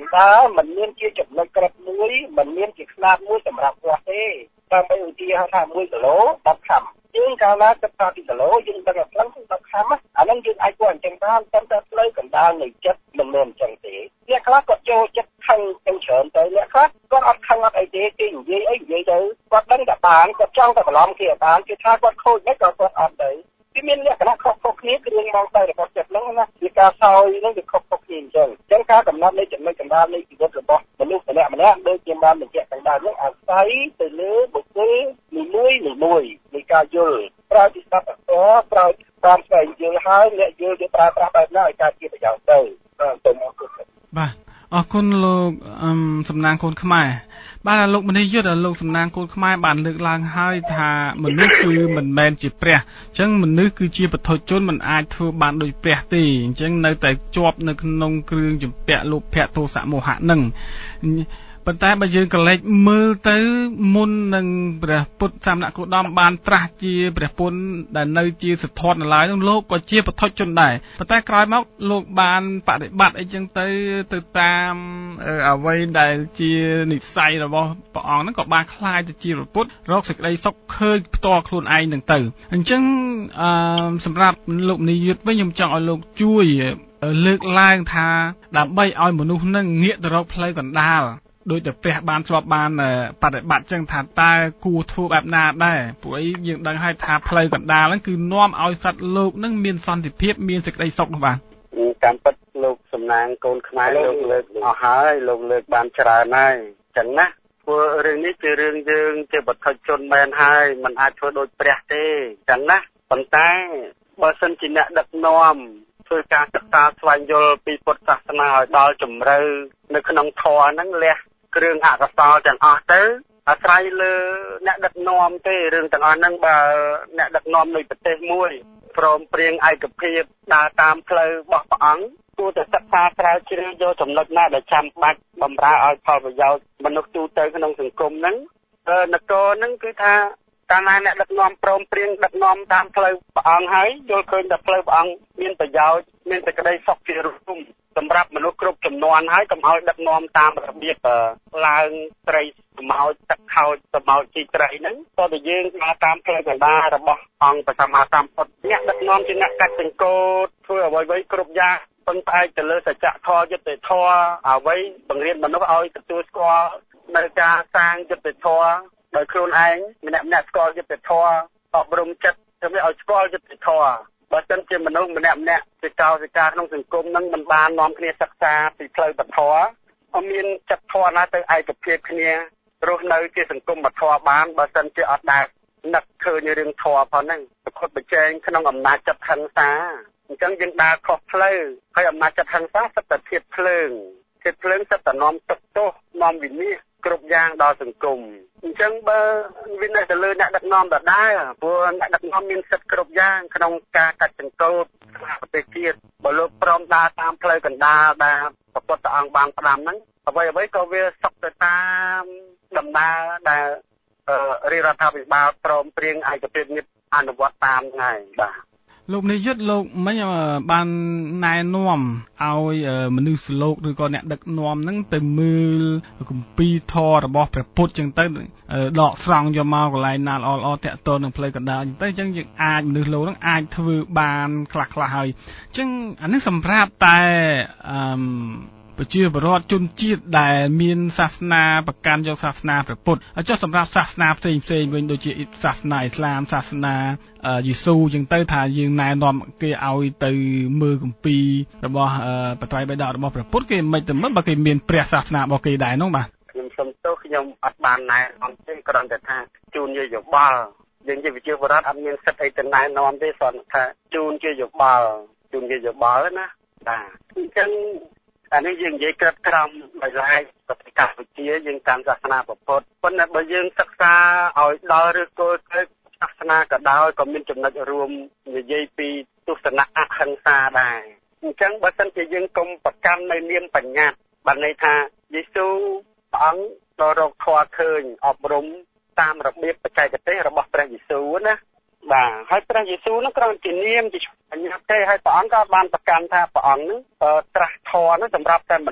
ដើរមិនមានជាចំណុចក្រិតមួយមិនមានជាខ្នាតមួយសម្រាប់វាស់ទេដើម្បីឧទាហរណ៍ថាមួយគីឡូដប់ខាំយើងកាលណាគិតថាពីគីឡូយើងដឹងថាផ្លូវគឺដប់ខាំអាហ្នឹងយើងអាចគាត់អញ្ចឹងបានតែតែផ្លូវកណ្ដាលនៃចិត្តមិនមែនអញ្ចឹងទេអ្នកខ្លះគាត់ចូលចិត្តខឹងទៅច្រើនទៅអ្នកខ្លះគាត់អត់ខឹងអត់អីទេគេនិយាយអីនិយាយទៅគាត់ដឹងតែបានគាត់ចង់តែបន្លំគេបានគេថាគាត់ខូចមិនក៏គាត់អត់ទៅវាមានលក្ខណៈខុសៗគ្នាគ្រឿងមកទៅរបស់ចិត្តហ្នឹងណាវាការសោយហ្នឹងវាខុសៗគ្នាអញ្ចឹងអញ្ចឹងការកំណត់នៃចំណុចកណ្ដាលនៃជីវិតរបស់មនុស្សម្នាក់ម្នាក់ដូចជាបានបញ្ជាក់ខាងដើមហ្នឹងអាស្រ័យទៅលើបុគ្គលនីមួយៗមួយនៃការយល់ប្រើពីស្ដាប់អក្សរប្រើតាមស្វែងយល់ហើយអ្នកយល់យកប្រើប្រាស់បែបណាឲ្យការជាប្រយោជន៍ទៅទៅមកគឺបាទអរគុណលោកសំណាងកូនខ្មែរបាទលោកមនីយុទ្ធលោកសំណាងកូនខ្មែរបានលើកឡើងហើយថាមនុស្សគឺមិនមែនជាព្រះអញ្ចឹងមនុស្សគឺជាបុថុជនមិនអាចធ្វើបានដូចព្រះទេអញ្ចឹងនៅតែជាប់នៅក្នុងគ្រឿងជំពាក់លោភៈទោសៈមោហៈនឹងប៉ុន្តែបើយើងក៏លេចមើលទៅមុននឹងព្រះពុទ្ធសាមណគោតមបានត្រាស់ជាព្រះពុទ្ធដែលនៅជាសទ្ធនៅឡើយនោះលោកក៏ជាបុថុជនដែរប៉ុន្តែក្រោយមកលោកបានបដិបត្តិអីចឹងទៅទៅតាមអ្វីដែលជានិស្ស័យរបស់ព្រះអង្គហ្នឹងក៏បានคล้ายទៅជាព្រះពុទ្ធរកសេចក្តីសុខឃើញផ្ទាល់ខ្លួនឯងហ្នឹងទៅអញ្ចឹងអឺសម្រាប់លោកនាយកវិញខ្ញុំចង់ឲ្យលោកជួយលើកឡើងថាដើម្បីឲ្យមនុស្សហ្នឹងងាកទៅរកផ្លូវកណ្ដាលដោយតែព្រះបានធ្លាប់បានបដិបត្តិចឹងថាតើគួរធ្វើបែបណាដែរព្រោះអីយើងដឹងហើយថាផ្លូវកណ្ដាលហ្នឹងគឺនាំឲ្យសត្វលោកហ្នឹងមានសន្តិភាពមានសេចក្តីសុខនោះបាទតាមពិតលោកសំណាងកូនខ្មែរលោកលើកអស់ហើយលោកលើកបានច្រើនហើយចឹងណាព្រោះរឿងនេះជារឿងយើងជាបុថុជនមែនហើយមិនអាចធ្វើដូចព្រះទេចឹងណាប៉ុន្តែបើសិនជាអ្នកដឹកនាំធ្វើការសិក្សាស្វែងយល់ពីពុទ្ធសាសនាឲ្យដល់ជំរៅនៅក្នុងធម៌ហ្នឹងលះគ្រឿងអកុសលទាំងអស់ទៅអាស្រ័យលើអ្នកដឹកនាំទេរឿងទាំងអស់ហ្នឹងបើអ្នកដឹកនាំនៃប្រទេសមួយព្រមព្រៀងឯកភាពដើរតាមផ្លូវរបស់ព្រះអង្គគួរតែសិក្សាស្រាវជ្រាវយកចំណុចណាដែលចាំបាច់បម្រើឲ្យផលប្រយោជន៍មនុស្សទូទៅក្នុងសង្គមហ្នឹងនគរហ្នឹងគឺថាកាលណាអ្នកដឹកនាំព្រមព្រៀងដឹកនាំតាមផ្លូវព្រះអង្គហើយយល់ឃើញថាផ្លូវព្រះអង្គមានប្រយោជន៍មានសេចក្តីសុខជារួមសម្រាប់មនុស្សគ្រប់ចំនួនហើយកុំឲ្យដឹកនាំតាមរបៀបឡើងត្រីសម្ោចទឹកខោចសម្ោចជីត្រីហ្នឹងតើតែយើងដើរតាមផ្លូវកណ្ដាលរបស់អង្គព្រះសម្មាសម្ពុទ្ធអ្នកដឹកនាំជាអ្នកកាត់ចង្កូតធ្វើអ្វីៗគ្រប់យ៉ាងពឹងផ្អែកទៅលើសច្ចធម៌យុត្តិធម៌អ្វីបង្រៀនមនុស្សឲ្យទទួលស្គាល់នៅការសាងយុត្តិធម៌ដោយខ្លួនឯងម្នាក់ម្នាក់ស្គាល់យុត្តិធម៌អប់រំចិត្តធ្វើឲ្យស្គាល់យុត្តិធម៌បើមិនជាមនុស្សម្នាក់ម្នាក់ជាកោសិកាក្នុងសង្គមនឹងមិនបាននាំគ្នាសិក្សាពីផ្លូវពធអត់មានចិត្តធម៌ណាទៅឯកភាពគ្នារស់នៅជាសង្គមពធបានបើមិនជាអត់ដែលនឹកឃើញរឿងធម៌ផងហ្នឹងប្រកបប្រជែងក្នុងអំណាចចិត្តហិង្សាអញ្ចឹងយើងដើរខុសផ្លូវហើយអំណាចចិត្តហិង្សាសិតតែធៀបភ្លើងធៀបភ្លើងសិតតែនាំទុកទោសនាំវិនាសគ្រប់យ៉ាងដល់សង្គមអញ្ចឹងបើវានៅទៅលើអ្នកដឹកនាំដដែលព្រោះអ្នកដឹកនាំមានសិទ្ធិគ្រប់យ៉ាងក្នុងការកាត់ចង្កូតប្រទេសជាតិបើលោកព្រមដើរតាមផ្លូវកណ្ដាលដែលព្រះពុទ្ធអង្គបានផ្ដាំហ្នឹងអ្វីអ្វីក៏វាសុខទៅតាមដំណើរដែលរាជរដ្ឋាភិបាលព្រមព្រៀងឯកភាពនេះអនុវត្តតាមថ្ងៃបាទលោកនាយកលោកមិញបានណែនាំឲ្យមនុស្សលោកឬក៏អ្នកដឹកនាំហ្នឹងទៅមើលគម្ពីរធម៌របស់ព្រះពុទ្ធចឹងទៅដកស្រង់យកមកកន្លែងណាល្អៗតាក់ទងនឹងផ្លូវកណ្ដាលចឹងទៅចឹងយើងអាចមនុស្សលោកហ្នឹងអាចធ្វើបានខ្លះខ្លះហើយចឹងអានេះសម្រាប់តែអឺប្រជាពលរដ្ឋជនជាតិដែលមានសាសនាប្រកាន់យកសាសនាព្រះពុទ្ធចុះសម្រាប់សាសនាផ្សេងផ្សេងវិញដូចជាសាសនាអ៊ីស្លាមសាសនាយេស៊ូចឹងទៅថាយើងណែនាំគេឲ្យទៅមើលគម្ពីររបស់បត្រៃបិដករបស់ព្រះពុទ្ធគេមិនទៅមើលបើគេមានព្រះសាសនារបស់គេដែរនោះបាទខ្ញុំសុំទោសខ្ញុំអត់បានណែនាំទេគ្រាន់តែថាជូនជាយោបល់យើងជាប្រជាពលរដ្ឋអត់មានសិទ្ធិអីទៅណែនាំទេគ្រាន់ថាជូនជាយោបល់ជូនជាយោបល់ណាបាទអញ្ចឹងអានេះយើងនិយាយក្រិតក្រមដោយឡែកប្រទេសកម្ពុជាយើងតាមសាសនាពុទ្ធប៉ុន្តែបើយើងសិក្សាឲ្យដល់ឬក៏ទៅសាសនាក៏ដោយក៏មានចំណុចរួមនិយាយពីទស្សនៈអហិង្សាដែរអញ្ចឹងបើសិនជាយើងកុំប្រកាន់នៅនាមបញ្ញត្តិបានន័យថាយេស៊ូវព្រះអង្គដល់រកធម៌ឃើញអប់រំតាមរបៀបបច្ចេកទេសរបស់ព្រះយេស៊ូវណាបាទហើយព្រះយេស៊ូវនោះគ្រាន់ជានាមជាបញ្ញត្តិទេហើយព្រះអង្គក៏បានប្រកាន់ថាព្រះអង្គនឹងត្រាស់ធម៌នោះសម្រាប់តែមនុស្ស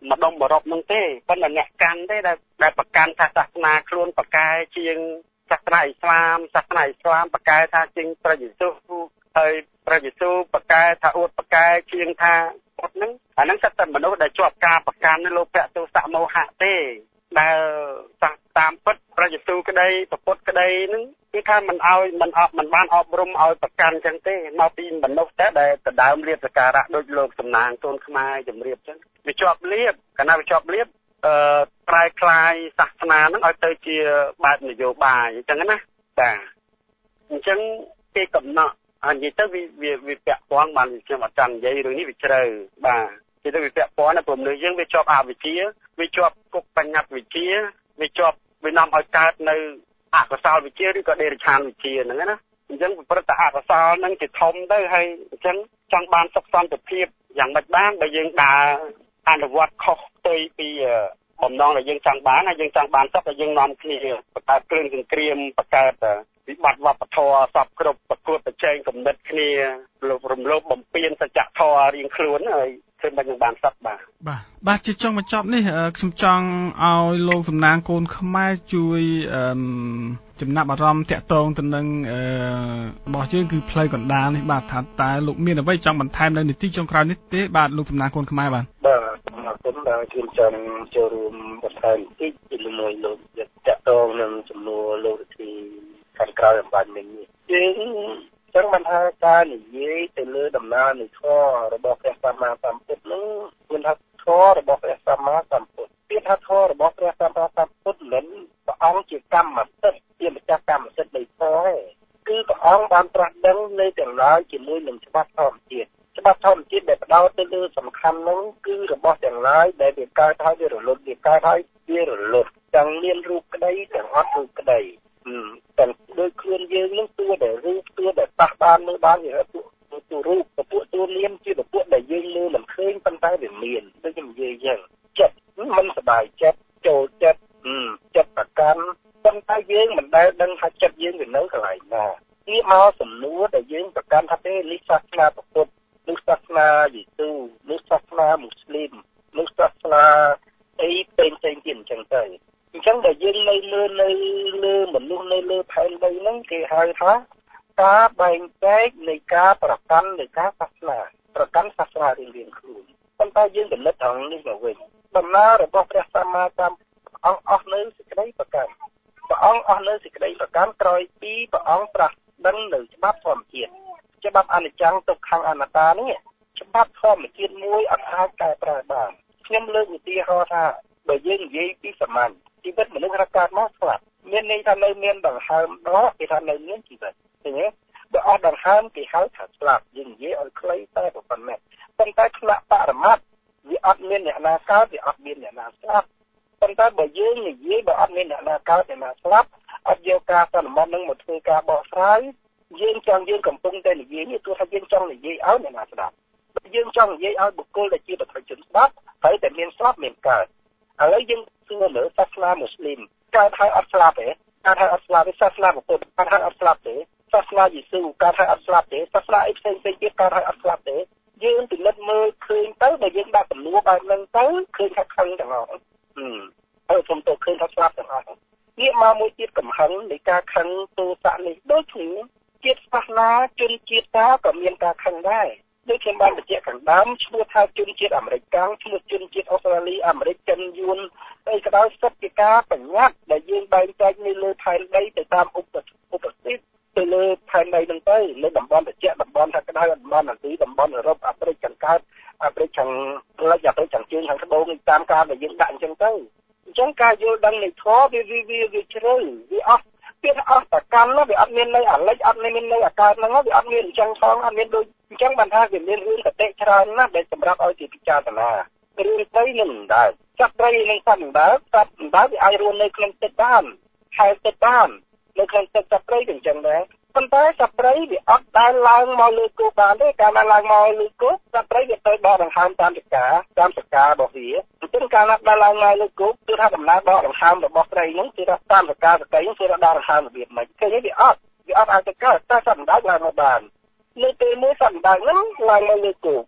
ម្ដុំបរពនឹងទេប៉ុន្តែអ្នកកាន់ទេដែលដែលប្រកាន់ថាសាសនាខ្លួនប្រកែជាងសាសនាអ៊ីស្លាមសាសនាអ៊ីស្លាមប្រកែថាជាងព្រះយេស៊ូវហើយព្រះយេស៊ូវប្រកែថាអួតប្រកែជាងថាពុទ្ធហ្នឹងអាហ្នឹងសិតតែមនុស្សដែលជាប់ការប្រកាន់នៅលោភៈទោសៈមោហៈទេដែលតាមពិតព្រះយេស៊ូវក្តីពុទ្ធក្តីហ្នឹងគឺថាមិនឲ្យមិនអត់មិនបានអប់រំឲ្យប្រកាន់ចឹងទេមកពីមនុស្សតែដែលដដើមលៀបសក្ការៈដូចលោកសំណាងកូនខ្មែរជំរាបចឹងវាជាប់លៀបកាលណាវាជាប់លៀបអឺប្រែคลายសាសនាហ្នឹងឲ្យទៅជាបែបនយោបាយអញ្ចឹងណាបាទអញ្ចឹងគេកំណត់អញ្ចឹងទៅវាវាពាក់ព័ន្ធបានខ្ញុំអត់ចង់និយាយរឿងនេះវាជ្រៅបាទគេទៅវាពាក់ព័ន្ធព្រោះមនុស្សយើងវាជាប់អវិជ្ជាវាជាប់គុកបញ្ញត្តិវិជ្ជាវាជាប់វានាំឲ្យកើតនៅអកុសលវិជ្ជាឬក៏ដេរឆានវិជ្ជាហ្នឹងណាអញ្ចឹងប្រព្រឹត្តតែអកុសលហ្នឹងជាធំទៅហើយអញ្ចឹងចង់បានសុខសន្តិភាពយ៉ាងម៉េចបានបើយើងដើរអនុវត្តខុសផ្ទុយពីបំណងដែលយើងចង់បានហើយយើងចង់បានសុខហើយយើងនាំគ្នាបង្កើតគ្រឿងសង្គ្រាមបង្កើតវិបត្តិវប្បធម៌សពគ្រប់ប្រកួតប្រជែងគំនិតគ្នារំលោភបំពានសច្ចធម៌រៀងខ្លួនហើយគឺមិននឹងបានសុខបាទបាទបាទជាចុងបញ្ចប់នេះខ្ញុំចង់ឲ្យលោកសំណាងកូនខ្មែរជួយចំណាប់អារម្មណ៍តាក់ទងទៅនឹងរបស់យើងគឺផ្លូវកណ្ដាលនេះបាទថាតើលោកមានអ្វីចង់បន្ថែមនៅនីតិចុងក្រោយនេះទេបាទលោកសំណាងកូនខ្មែរបាទបាទអរគុណដែលខ្ញុំចង់ចូលរួមបន្ថែមបន្តិចជាមួយលោកតាក់ទងនឹងចំនួនលោកវិធីខាងក្រៅអំបញ្ញនេះយើងចឹងបានថាការនិយាយទៅលើដំណើរនៃធម៌របស់ព្រះសម្មាសម្ពុទ្ធនោះគឺថាធម៌របស់ព្រះសម្មាសម្ពុទ្ធពាក្យថាធម៌របស់ព្រះសម្មាសម្ពុទ្ធមិនព្រះអង្គជាកម្មសិទ្ធិជាម្ចាស់កម្មសិទ្ធិនៃធម៌ទេគឺព្រះអង្គបានត្រាស់ដឹងនៅទាំងឡាយជាមួយនឹងច្បាប់ធម្មជាតិច្បាប់ធម្មជាតិដែលផ្ដោតទៅលើសំខាន់នោះគឺរបស់ទាំងឡាយដែលវាកើតហើយវារលត់វាកើតហើយវារលត់ទាំងមានរូបក្តីទាំងអត់រូបក្តីតែដោយខ្លួនយើងនឹងតួដែលរូបតួដែលប៉ះបានមើលបានវាពួកតួរូបពួកតួនាមជាពួកដែលយើងមើលមិនឃើញប៉ុន្តែវាមានដូចខ្ញុំនិយាយយ៉ាងចិត្តមិនសบายចិត្តចូលចិត្តចិត្តប្រកាន់ប៉ុន្តែយើងមិនដែលដឹងថាចិត្តយើងវានៅកន្លែងណានេះមកសំណួរដែលយើងប្រកាន់ថាទេនេះសាសនាពុទ្ធនេះសាសនាយេស៊ូនេះសាសនាមូស្លីមនេះសាសនាអីផ្សេងៗទៀតអញ្ចឹងទៅអញ្ចឹងដែលយើងនៅលើនៅលើមនុស្សនៅលើផែនដីហ្នឹងគេហៅថាការបែងចែកនៃការប្រកាន់នៃការសាសនាប្រកាន់សាសនារៀងៗខ្លួនប៉ុន្តែយើងកំណត់ត្រង់នេះមកវិញដំណើររបស់ព្រះសម្មាសម្ពុទ្ធអង្គអស់នៅសេចក្តីប្រកាន់ព្រះអង្គអស់នៅសេចក្តីប្រកាន់ក្រោយពីព្រះអង្គត្រាស់ដឹងនៅច្បាប់ធម្មជាតិច្បាប់អនិច្ចំទុក្ខំអនត្តានេះច្បាប់ធម្មជាតិមួយអត់អាចកែប្រែបានខ្ញុំលើកឧទាហរណ៍ថាបើយើងនិយាយពីសាមញ្ញជីវិតមនុស្សរកកើតមកស្លាប់មានន័យថានៅមានដង្ហើមដកគេថានៅមានជីវិតឃើញទេបើអស់ដង្ហើមគេហៅថាស្លាប់យើងនិយាយឲ្យខ្លីតែប៉ុណ្ណេះប៉ុន្តែថ្នាក់បរមត្តវាអត់មានអ្នកណាកើតវាអត់មានអ្នកណាស្លាប់ប៉ុន្តែបើយើងនិយាយបើអត់មានអ្នកណាកើតអ្នកណាស្លាប់អត់យកការសន្មត់នឹងមកធ្វើការបកស្រាយយើងចង់យើងកំពុងតែនិយាយនេះទោះថាយើងចង់និយាយឲ្យអ្នកណាស្ដាប់បើយើងចង់និយាយឲ្យបុគ្គលដែលជាបុគ្គលជនស្ដាប់ហើយតែមានស្លាប់មានកើតឥឡូវយើងសួរលើសាសនាមូស្លីមកើតហើយអត់ស្លាប់ទេកើតហើយអត់ស្លាប់ទេសាសនាពុទ្ធកើតហើយអត់ស្លាប់ទេសាសនាយេស៊ូកើតហើយអត់ស្លាប់ទេសាសនាអីផ្សេងផ្សេងទៀតកើតហើយអត់ស្លាប់ទេយើងពិនិត្យមើលឃើញទៅបើយើងដាក់សំណួរបែបហ្នឹងទៅឃើញថាខឹងទាំងអស់ហឹមហើយខ្ញុំទៅឃើញថាស្លាប់ទាំងអស់នេះមកមួយទៀតកំហឹងនៃការខឹងទោសៈនេះដូចគ្នាជាតិសាសនាជនជាតិតាក៏មានការខឹងដែរដូចខ្ញុំបានបញ្ជាក់ខាងដើមឈ្មោះថាជនជាតិអាមេរិកកាំងឈ្មោះជនជាតិអូស្ត្រាលីអាមេរិកចិនយួនហើយក៏ដោយសិទ្ធិជាការបញ្ញត្តិដែលយើងបែងចែកនៅលើផែនដីទៅតាមឧបឧបទេសទៅលើផែនដីហ្នឹងទៅនៅតំបន់ត្រជាក់តំបន់ថាក្តៅតំបន់អាស៊ីតំបន់អឺរ៉ុបអាហ្វ្រិកខាងកើតអាហ្វ្រិកខាងលិចអាហ្វ្រិកខាងជើងខាងត្បូងតាមការដែលយើងដាក់អញ្ចឹងទៅអញ្ចឹងការយល់ដឹងនៃធម៌វាវាវាជ្រៅវាអស់ពាក្យអស់តកម្មនោះវាអត់មាននៅអាលិចអត់មាននៅអាកើតហ្នឹងវាអត់មានអញ្ចឹងផងអត់មានដូចអញ្ចឹងបានថាវាមានរឿងកតិច្រើនណាស់ដែលសម្រាប់ឲ្យគេពិចារណារឿងត្រីនឹងមិនដែរសត្វត្រីនឹងសត្វមិនដែរសត្វមិនដែរវាអាចរស់នៅក្នុងទឹកបានហែលទឹកបាននៅក្នុងទឹកសត្វត្រីក៏អញ្ចឹងដែរប៉ុន្តែសត្វត្រីវាអត់ដែលឡើងមកលើគោបានទេកាលណាឡើងមកលើគោសត្វត្រីវាទៅដកដង្ហើមតាមចកាតាមចការបស់វាអញ្ចឹងកាលណាដែលឡើងមកលើគោគឺថាដំណើរដកដង្ហើមរបស់ត្រីហ្នឹងគឺថាតាមចកាសត្រីហ្នឹងគឺថាដកដង្ហើមរបៀបម៉េចឃើញទេវាអត់វាអត់អាចទៅកើតតែសត្វមិនដែរឡើងមកបាននៅពេលមួយសត្វមិនដែរហ្នឹងឡើងមកលើគោ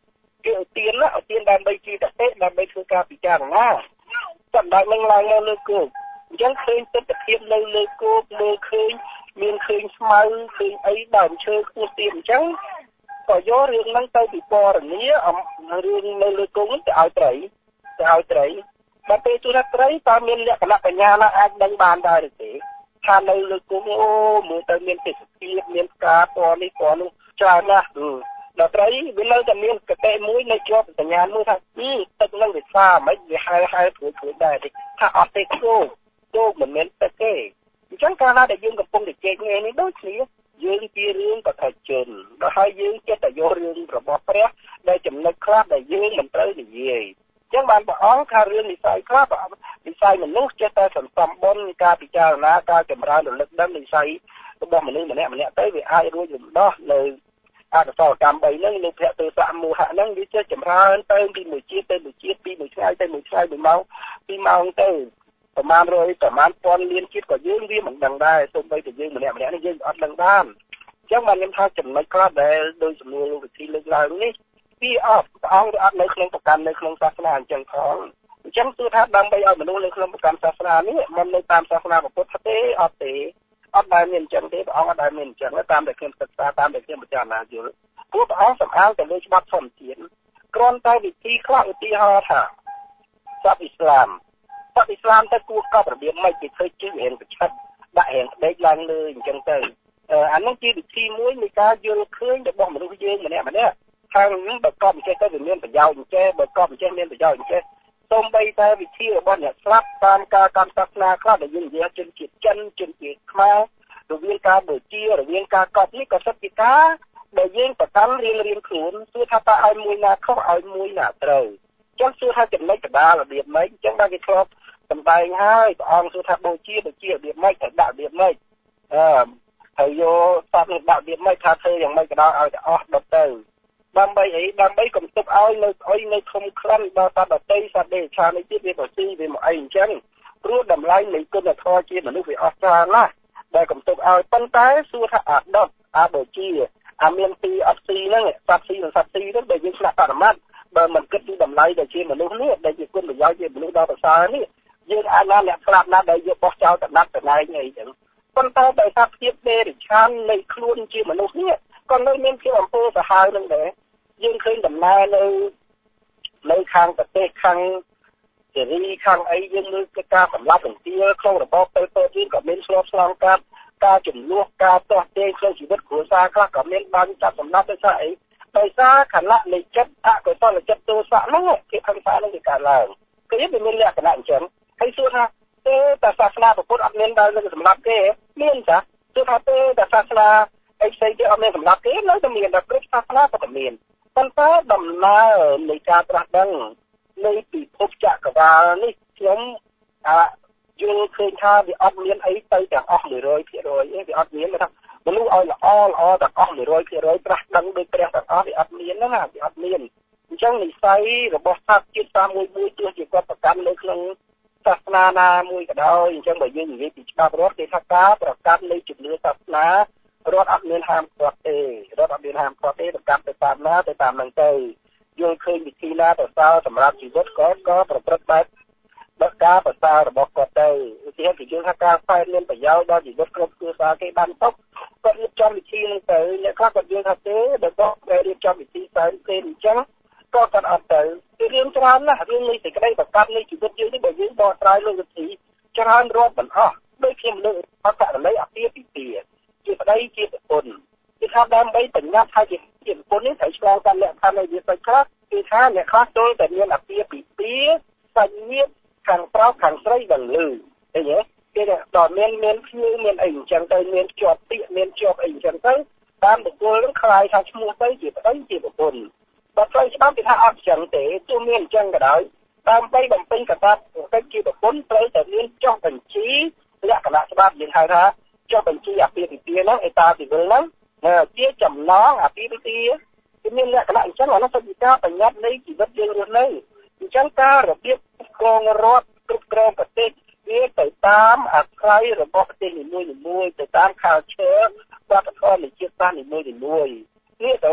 គេឧទានណាឧទានដើម្បីជាតតិដើម្បីធ្វើការពិចារណាសម្ដៅនឹងឡើងនៅលើគោកអញ្ចឹងឃើញទស្សនវិជ្ជានៅលើគោកមើលឃើញមានឃើញស្មៅឃើញអីដើមឈើខ្ពស់ទៀតអញ្ចឹងក៏យករឿងហ្នឹងទៅពិពណ៌នារឿងនៅលើគោកទៅឲ្យត្រីទៅឲ្យត្រីបើពេលទូរត្រីតើមានលក្ខណៈបញ្ញាណាអាចដឹងបានដែរឬទេថានៅលើគោកអូមើលទៅមានទេសភាពមានផ្កាពណ៌នេះពណ៌នោះច្រើនណាស់ដល់ត្រីវានៅតែមានកតេមួយនៅជាប់សញ្ញាណមួយថាទឹកនឹងវាស្អាតមិនវាហែលហែលព្រួយព្រួយដែរថាអត់ទេគោកគោកមិនមែនទឹកទេអញ្ចឹងកាលណាដែលយើងកំពុងតែជែកគ្នានេះដូចគ្នាយើងជារឿងកថាជនដល់ហើយយើងចិត្តតែយករឿងរបស់ព្រះដែលចំណុចខ្លះដែលយើងមិនត្រូវនិយាយអញ្ចឹងបានព្រះអង្គថារឿងនិស័យខ្លះនិស័យមនុស្សចេះតែសន្សំបុណ្យការពិចារណាការចម្រើនរលឹកដឹងនិស័យរបស់មនុស្សម្នាក់ម្នាក់ទៅវាអាចរួចរំដោះនៅអកុសលកម្មបីហ្នឹងនៅភៈទោសៈមោហៈហ្នឹងវាចេះចម្រើនទៅពីមួយជាតិទៅមួយជាតិពីមួយថ្ងៃទៅមួយថ្ងៃមួយម៉ោងពីម៉ោងទៅប្រមាណរយប្រមាណពាន់លានជាតិក៏យើងវាមិនដឹងដែរសូម្បីតែយើងម្នាក់ម្នាក់នេះយើងអត់ដឹងបានអញ្ចឹងបានខ្ញុំថាចំណុចខ្លះដែលដោយសំណួរលោកវិធីលើកឡើងនេះពីអត់ព្រះអង្គអត់នៅក្នុងប្រកាន់នៅក្នុងសាសនាអញ្ចឹងផងអញ្ចឹងគឺថាដើម្បីឲ្យមនុស្សនៅក្នុងប្រកាន់សាសនានេះមិននៅតាមសាសនាពុទ្ធទេអត់ទេអត់ដែលមានអញ្ចឹងទេព្រះអង្គអត់ដែលមានអញ្ចឹងតាមដែលខ្ញុំសិក្សាតាមដែលខ្ញុំពិចារណាយល់ព្រោះព្រះអង្គសំអាងទៅលើច្បាប់ធម្មជាតិគ្រាន់តែវិធីខ្លះឧទាហរណ៍ថាសព្វអ៊ីស្លាមសព្វអ៊ីស្លាមទៅគួរកប់របៀបម៉េចគេធ្វើជិះរៀងប្រឆិតដាក់រៀងដេកឡើងលើអញ្ចឹងទៅអានោះជាវិធីមួយនៃការយល់ឃើញរបស់មនុស្សយើងម្នាក់ម្នាក់ខាងនេះបើកប់អញ្ចេះទៅវាមានប្រយោជន៍អញ្ចេះបើកប់អញ្ចេះមានប្រយោជន៍អញ្ចេះសូម្បីតែវិធីរបស់អ្នកស្លាប់តាមការកម្មសាសនាខ្លះដែលយើងនិយាយជនជាតិចិនជនជាតិខ្មែររវាងការបូជារវាងការកប់នេះក៏សិតជាការដែលយើងប្រកាន់រៀងរៀងខ្លួនសួរថាតើឲ្យមួយណាខុសឲ្យមួយណាត្រូវអញ្ចឹងសួរថាចំណុចកណ្ដាលរបៀបម៉េចអញ្ចឹងដល់គេធ្លាប់សម្ដែងហើយព្រះអង្គសួរថាបូជាបូជារបៀបម៉េចត្រូវដាក់របៀបម៉េចអឺហើយយកសត្វនេះដាក់របៀបម៉េចថាធ្វើយ៉ាងម៉េចក៏ដោយឲ្យតែអស់ដុតទៅដើម្បីអីដើម្បីកុំទុកឲ្យនៅអុយនៅធំក្លិនដល់សត្វដតីសត្វដេឆានេះទៀតវាទៅស៊ីវាមកអីអញ្ចឹងព្រោះតម្លៃនៃគុណធម៌ជាមនុស្សវាអស្ចារ្យណាស់ដែលកុំទុកឲ្យប៉ុន្តែសួរថាអាដុតអាបូជាអាមានពីអត់ស៊ីហ្នឹងសត្វស៊ីនិងសត្វស៊ីហ្នឹងដែលយើងឆ្លាក់បរមត្តបើមិនគិតពីតម្លៃដែលជាមនុស្សនេះដែលជាគុណប្រយោជន៍ជាមនុស្សដ៏ប្រសើរនេះយើងអាចណាអ្នកស្លាប់ណាដែលយកបោះចោលទៅដាត់ទៅណែងអីចឹងប៉ុន្តែដោយសារភាពដេរិឆាននៃខ្លួនជាមនុស្សនេះក៏នៅមានភាពអំពើសាហាវនឹងដែរយើងឃើញដំណើរនៅនៅខាងប្រទេសខាងសេរីខាងអីយើងមើលគឺការសម្លាប់រង្គាលក្នុងរបបពេលពេលយើងក៏មានឆ្លងឆ្លងកាត់ការចំនួនការទាស់ទែងក្នុងជីវិតគ្រួសារខ្លះក៏មានបានចាប់សម្លាប់ដោយសារអីដោយសារខណៈនៃចិត្តអកុសលចិត្តទោសៈហ្នឹងគេហឹង្សានឹងគេកើតឡើងគឺវាមានលក្ខណៈអញ្ចឹងហើយសួរថាទេតែសាសនាពុទ្ធអត់មានដល់នឹងសម្លាប់ទេមានចាសួរថាទេតែសាសនាអីផ្សេងទៀតអត់មានសម្លាប់ទេនៅតែមានតែព្រឹទ្ធសាសនាក៏តែមានប៉ុន្តែដំណើរនៃការត្រាស់ដឹងនៃពិភពចក្រវាលនេះខ្ញុំអាយល់ឃើញថាវាអត់មានអីទៅទាំងអស់ មួយរយភាគរយ អីវាអត់មានថាមនុស្សឲ្យល្អល្អទាំងអស់ មួយរយភាគរយ ត្រាស់ដឹងដោយព្រះទាំងអស់វាអត់មានណាវាអត់មានអញ្ចឹងនិស័យរបស់សត្វជាតិតាមមួយមួយទោះជាគាត់ប្រកាន់នៅក្នុងសាសនាណាមួយក៏ដោយអញ្ចឹងបើយើងនិយាយពីច្បាប់រដ្ឋគេថាការប្រកាន់នៃជំនឿសាសនារដ្ឋអត់មានហាមឃាត់ទេរដ្ឋអត់មានហាមឃាត់ទេប្រកាន់ទៅតាមណាទៅតាមហ្នឹងទៅយល់ឃើញវិធីណាប្រសើរសម្រាប់ជីវិតក៏ក៏ប្រព្រឹត្តបែបបើការប្រសើររបស់គាត់ទៅឧទាហរណ៍គេយល់ថាការផ្សាយមានប្រយោជន៍ដល់ជីវិតគ្រប់គ្រួសារគេបានទុកគាត់រៀបចំវិធីហ្នឹងទៅអ្នកខ្លះគាត់យល់ថាទេបើគាត់រៀបចំវិធីផ្សេងគេអញ្ចឹងក៏គាត់អត់ទៅគឺរឿងច្រើនណាស់រឿងនៃសេចក្តីប្រកាសនៃជីវិតយើងនេះបើយើងបកស្រាយលើវិធីច្រើនរាប់មិនអស់ដូចខ្ញុំលើកអត្តករណីអាពាហ៍ពិពាហ៍ជាប្តីជាប្រពន្ធគឺថាដើម្បីបញ្ញត្តិថាជាជាប្រពន្ធនេះត្រូវឆ្លងតាមលក្ខខណ្ឌនៃវាសាច់ខ្លះគឺថាអ្នកខ្លះចូលតែមានអាពាហ៍ពិពាហ៍សាច់ញាតិខាងប្រុសខាងស្រីដឹងឮឃើញទេគេដល់មានមានភ្ញៀវមានអីអញ្ចឹងទៅមានជាប់ពាក្យមានជាប់អីអញ្ចឹងទៅតាមបុគ្គលនឹងខ្លាយថាឈ្មោះទៅជាប្តីជាប្រពន្ធបើផ្លូវច្បាប់គេថាអត់អញ្ចឹងទេទោះមានអញ្ចឹងក៏ដោយដើម្បីបំពេញកាតព្វកិច្ចជាប្រពន្ធត្រូវតែមានចុះបញ្ជីលក្ខណៈច្បាប់យើងហៅថាចុះបញ្ជីអាពាហ៍ពិពាហ៍ហ្នឹងឯតាស៊ីវិលហ្នឹងជាចំណងអាពាហ៍ពិពាហ៍គឺមានលក្ខណៈអញ្ចឹងអានោះទៅជាការបញ្ញត្តិនៃជីវិតយើងរស់នៅអញ្ចឹងការរបៀបគ្រងរដ្ឋគ្រប់គ្រងប្រទេសវាទៅតាមអាស្រ័យរបស់ប្រទេសនីមួយៗទៅតាម culture វប្បធម៌នៃជាតិសាសន៍នីមួយៗនេះត្រឡប់មកវិញ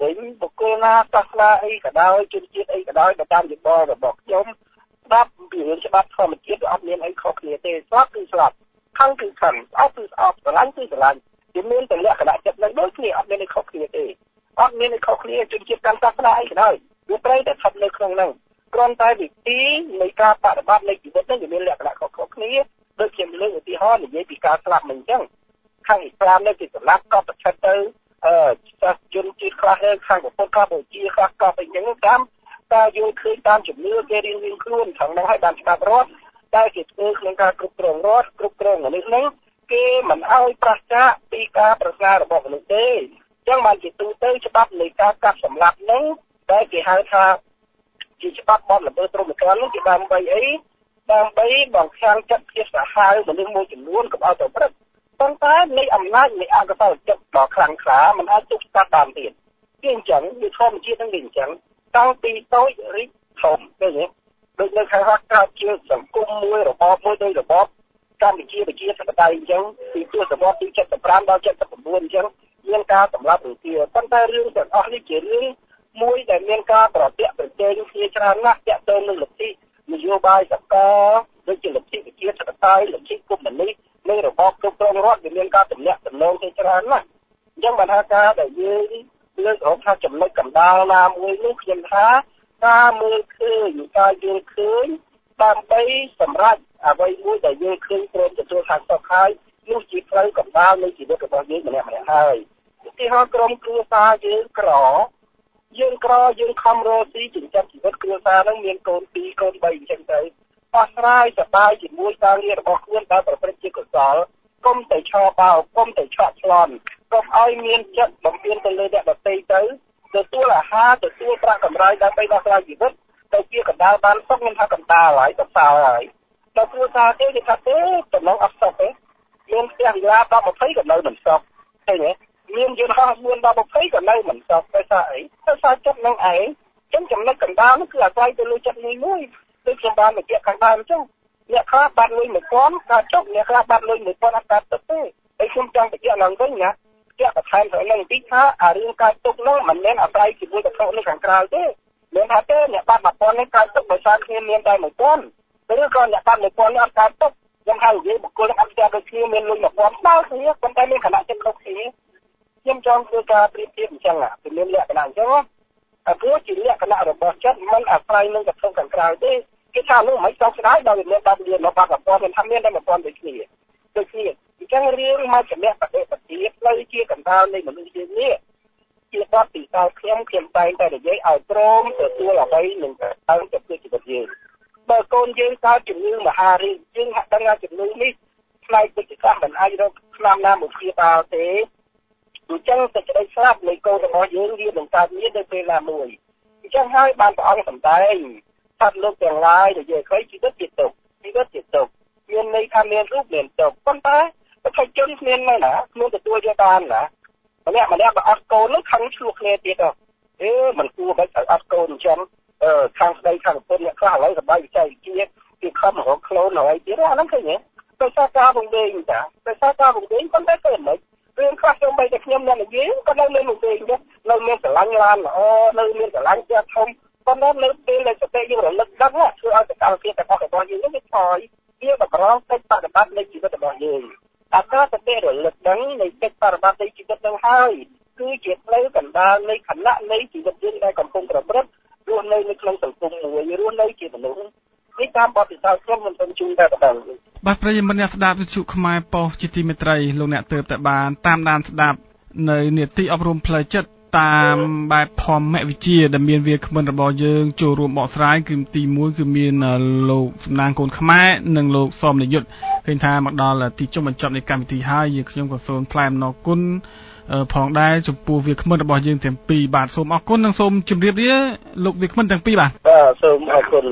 វិញបុគ្គលណាសាសនាអីក៏ដោយជនជាតិអីក៏ដោយទៅតាមយោបល់របស់ខ្ញុំស្ដាប់ពីរឿងច្បាប់ធម្មជាតិវាអត់មានអីខុសគ្នាទេស្លាប់គឺស្លាប់ខឹងគឺខឹងស្អប់គឺស្អប់ស្រឡាញ់គឺស្រឡាញ់វាមានតែលក្ខណៈចិត្តនឹងដូចគ្នាអត់មានអីខុសគ្នាទេអត់មានអីខុសគ្នាជនជាតិកាន់សាសនាអីក៏ដោយវាត្រូវតែស្ថិតនៅក្នុងហ្នឹងគ្រាន់តែវិធីនៃការបប្រតិបត្តិនៃជីវិតហ្នឹងវាមានលក្ខណៈខុសៗគ្នាដូចជាលើកឧទាហរណ៍និយាយពីការស្លាប់មិនអញ្ចឹងខាងអ៊ីស្លាមនៅគេសម្លាប់ក៏ប្រឆិតទៅអឺជនជាតិខ្លះនៅខាងពុទ្ធកម្ពុជាខ្លះក៏អីចឹងតាមការយល់ឃើញតាមជំនឿគេរៀងរៀងខ្លួនខាងហ្នឹងឲ្យបានច្បាប់រដ្ឋតែគេធ្វើក្នុងការគ្រប់គ្រងរដ្ឋគ្រប់គ្រងមនុស្សហ្នឹងគេមិនឲ្យប្រឆាចពីការប្រកាសរបស់មនុស្សទេអញ្ចឹងបានជាទូទៅច្បាប់នៃការកាប់សម្លាប់ហ្នឹងតែគេហៅថាជាច្បាប់បទល្មើសព្រហ្មទណ្ឌហ្នឹងគេដើម្បីអីដើម្បីបង្ខាំងចិត្តជាសាហាវមនុស្សមួយចំនួនកុំឲ្យទៅព្រឹត្តប៉ុន្តែនៃអំណាចនៃអកុសលចិត្តដ៏ខ្លាំងក្លាមិនអាចទប់ស្កាត់បានទៀតវាអញ្ចឹងវាធម្មជាតិហ្នឹងវាអញ្ចឹងតាំងពីតូចរីកធំឃើញទេដូចនៅខាងហត់កើតជាសង្គមមួយរបបមួយដោយរបបកម្ពុជាប្រជាធិបតេយ្យអញ្ចឹងពីទសវត្សរ៍ទីเจ็ดสิบห้าដល់เจ็ดสิบเก้าអញ្ចឹងមានការសម្លាប់រង្គាលប៉ុន្តែរឿងទាំងអស់នេះជារឿងមួយដែលមានការប្រតិបត្តិប្រជែងគ្នាច្រើនណាស់ទាក់ទងនឹងលទ្ធិនយោបាយសកលដូចជាលទ្ធិប្រជាធិបតេយ្យលទ្ធិកុម្មុយនីសនៃរបបគ្រប់គ្រងរដ្ឋវាមានការទម្លាក់ទម្លងគ្នាច្រើនណាស់អញ្ចឹងបានថាការដែលយើងលើករកថាចំណុចកណ្ដាលណាមួយនេះខ្ញុំថាការមើលឃើញការយល់ឃើញដើម្បីសម្រេចអ្វីមួយដែលយើងឃើញព្រមទទួលខាងសុខហើយនោះជាផ្លូវកណ្ដាលនៃជីវិតរបស់យើងម្នាក់ម្នាក់ហើយឧទាហរណ៍ក្រុមគ្រួសារយើងក្រយើងក្រយើងខំរកស៊ីចិញ្ចឹមជីវិតគ្រួសារនឹងមានកូនពីរកូនបីអញ្ចឹងទៅអស់ស្រាយសប្បាយជាមួយការងាររបស់ខ្លួនដែលប្រព្រឹត្តជាកុសលកុំតែឆោបោកុំតែឆក់ឆ្លន់កុំឲ្យមានចិត្តបំពេញទៅលើអ្នកដទៃទៅទទួលអាហារទទួលប្រាក់កម្រៃដើម្បីដោះស្រាយជីវិតទៅជាកណ្ដាលបានសុខខ្ញុំថាកណ្ដាលហើយកសោហើយដល់គ្រួសារទេគេថាទេចំណងអត់សុខទេមានផ្ទះវិឡាដល់ยี่สิบក៏នៅមិនសុខឃើញទេមានយន្តហោះfourដល់ยี่สิบក៏នៅមិនសុខដោយសារអីដោយសារចិត្តនឹងឯងចឹងចំណុចកណ្ដាលនោះគឺអាស្រ័យទៅលើចិត្តមួយមួយដូចខ្ញុំបានបញ្ជាក់ខាងដើមអញ្ចឹងអ្នកខ្លះបាត់លុយone thousandកើតចុកអ្នកខ្លះបាត់លុយone thousandអត់កើតទុកទេហើយខ្ញុំចង់បញ្ជាក់ឡើងវិញណាជាក់បន្ថែមទៅនឹងបន្តិចថាអារឿងកើតទុកនោះមិនមែនអាស្រ័យជាមួយវត្ថុនេះខាងក្រៅទេមានថាទេអ្នកបាត់one thousandនេះកើតទុកដោយសារគ្នាមានតែone thousandឬក៏អ្នកបាត់one thousandនេះអត់កើតទុកខ្ញុំហៅនិយាយបុគ្គលអត់ស្គាល់ដូចគ្នាមានលុយone thousandស្មើគ្នាប៉ុន្តែមានខណៈចិត្តខុសគ្នាខ្ញុំចង់ធ្វើការប្រៀបធៀបអញ្ចឹងវាមានលក្ខណៈអញ្ចឹងព្រោះជាលក្ខណៈរបស់ចិត្តមិនអាស្រ័យនឹងវត្ថុខាងក្រៅទេគេថានោះមិនចង់ស្ដាយដល់វាមានបាត់លៀនមកបាត់one thousandមិនថាមានតែone thousandដូចគ្នាដូចគ្នាអញ្ចឹងរឿងមកចំណេះបដិបត្តិផ្លូវជាកណ្ដាលនៃមនុស្សយើងនេះជាបទពិសោធន៍ខ្ញុំខ្ញុំតែងតែនិយាយឲ្យព្រមទទួលអ្វីនឹងទៅទៅធ្វើជីវិតយើងបើកូនយើងកើតជំងឺមហារីកយើងហាក់ដឹងថាជំងឺនេះផ្នែកវិទ្យាសាស្ត្រមិនអាចរកថ្នាំណាមកព្យាបាលទេអញ្ចឹងសេចក្តីស្លាប់នៃកូនរបស់យើងវានឹងកើតមាននៅពេលណាមួយអញ្ចឹងហើយបានព្រះអង្គសម្ដែងថាលោកទាំងឡាយដែលនិយាយខ្លីជីវិតជាទុក្ខជីវិតជាទុក្ខមានន័យថាមានរូបមានទុក្ខប៉ុន្តែប្រតិជនគ្មានណាគ្មានទទួលយកបានណាម្នាក់ម្នាក់បើអត់កូននោះខឹងឆ្លោះគ្នាទៀតអេមិនគួរបាច់ឲ្យអត់កូនអញ្ចឹងអឺខាងស្ដីខាងពុទ្ធអ្នកខ្លះឥឡូវសប្បាយវិច័យជាតិគេខំរកខ្លួនហើយទៀតអាហ្នឹងឃើញទេដោយសារការវង្វេងចាដោយសារការវង្វេងប៉ុន្តែទៅមិនរឿងខ្លះខ្ញុំបីតែខ្ញុំអ្នកនិយាយក៏នៅមានវង្វេងដែរនៅមានស្រឡាញ់ឡានល្អនៅមានស្រឡាញ់ផ្ទះធំប៉ុន្តែនៅពេលដែលសតិយើងរលឹកដឹងធ្វើឲ្យសកម្មភាពរបស់យើងនេះវាថយវាបក្រងកិច្ចបប្រតិបត្តិនៃជីវិតរបស់យើងអាការសតិរលឹកដឹងនៃកិច្ចបប្រតិបត្តិនៃជីវិតនឹងហើយគឺជាផ្លូវកណ្ដាលនៃខណៈនៃជីវិតយើងដែលកំពុងប្រព្រឹត្តរស់នៅនៅក្នុងសង្គមមួយរស់នៅជាមនុស្សនេះតាមបទពិសោធន៍ខ្ញុំមិនទាន់ជូនតែប៉ុណ្ណឹងបាទប្រិយមិត្តអ្នកស្ដាប់វិទ្យុខ្មែរប៉ុស្តិ៍ជាទីមេត្រីលោកអ្នកទើបតែបានតាមដានស្ដាប់នៅនីតិអប់រំផ្លូវចិត្តតាមបែបធម្មវិជ្ជាដែលមានវាគ្មិនរបស់យើងចូលរួមបកស្រាយគឺទីមួយគឺមានលោកសំណាងកូនខ្មែរនិងលោកសមនិយុទ្ធឃើញថាមកដល់ទីចុងបញ្ចប់នៃកម្មវិធីហើយយើងខ្ញុំក៏សូមថ្លែងអំណរគុណផងដែរចំពោះវាគ្មិនរបស់យើងទាំងពីរបាទសូមអរគុណនិងសូមជម្រាបលាលោកវាគ្មិនទាំងពីរបាទបាទសូមអរគុណ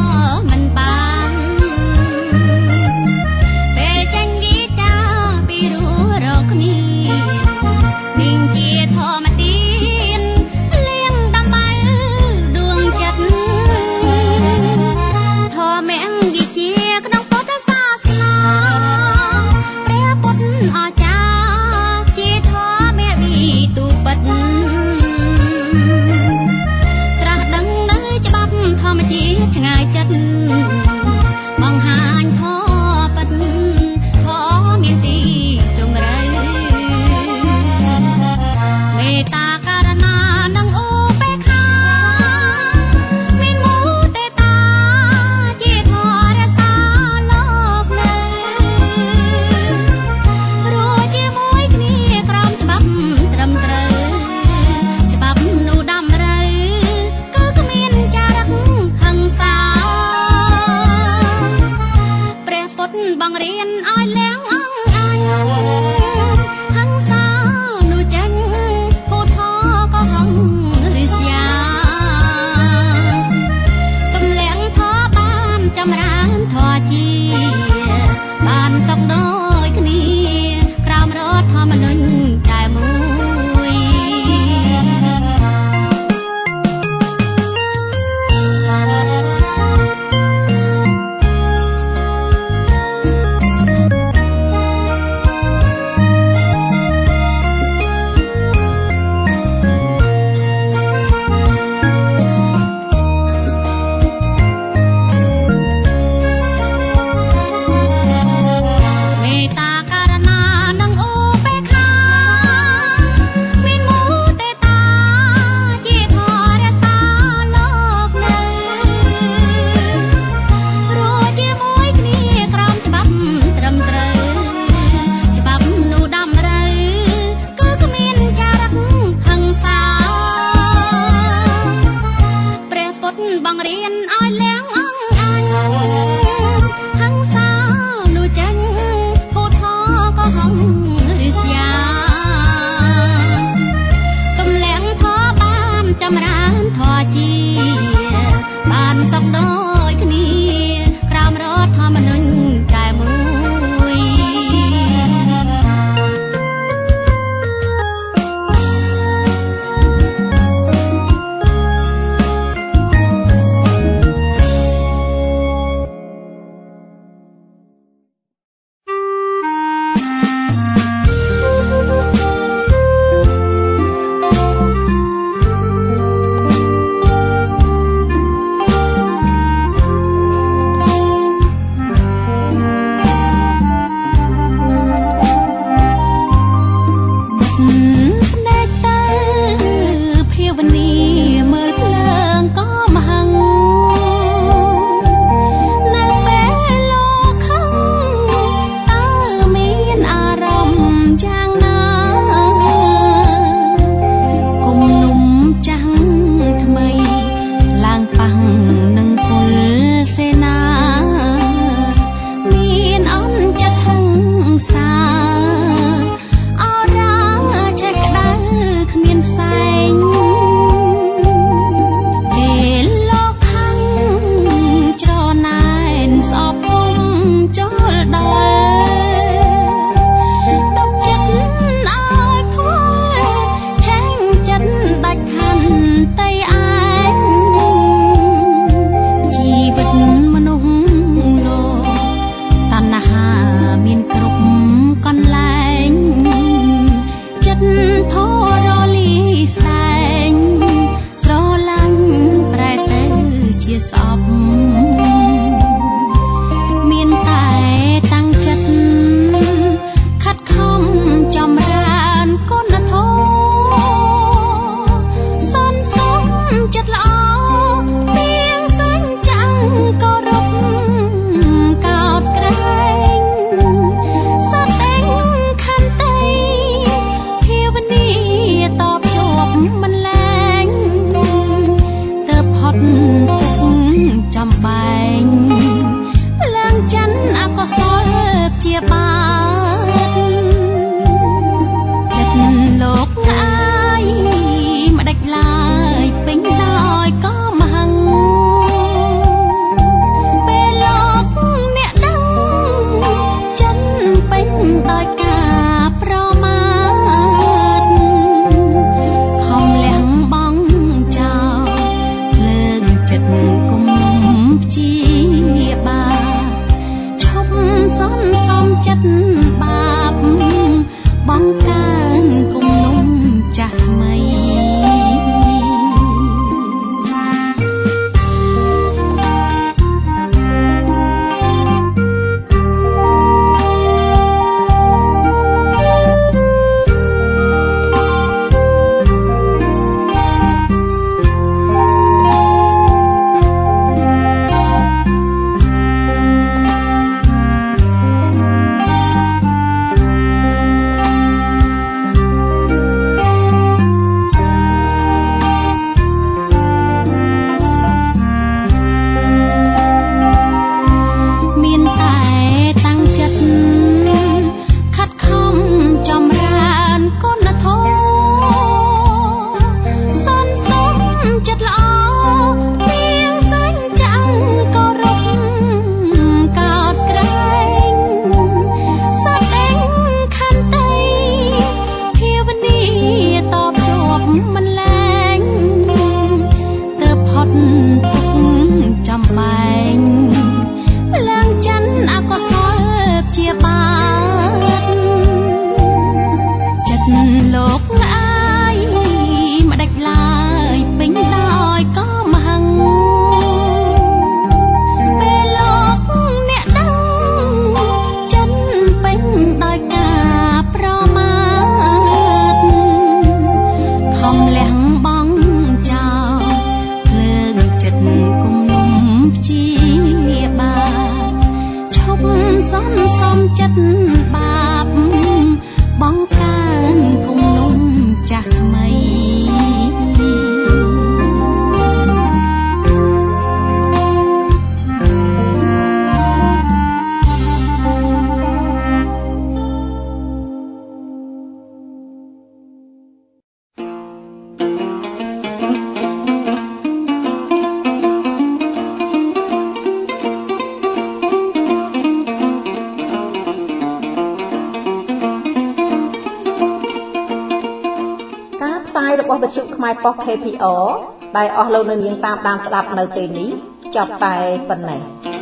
រត់បង្រៀនឲ្យលះអងអញហង្សានោះចាញ់ពុទ្ធក៏ហងរិស្យាទំលាំងធေါ်បានចម្រើនធေါ်ជាបានសុខដូចគ្នាក្រោមរដ្ឋធម្មនុញ្ញតែមួយវិទ្យុខ្មែរប៉ុស K P R ដែលអស់លោកអ្នកនាងតាមដានស្ដាប់នៅពេលនេះចប់តែប៉ុណ្ណេះ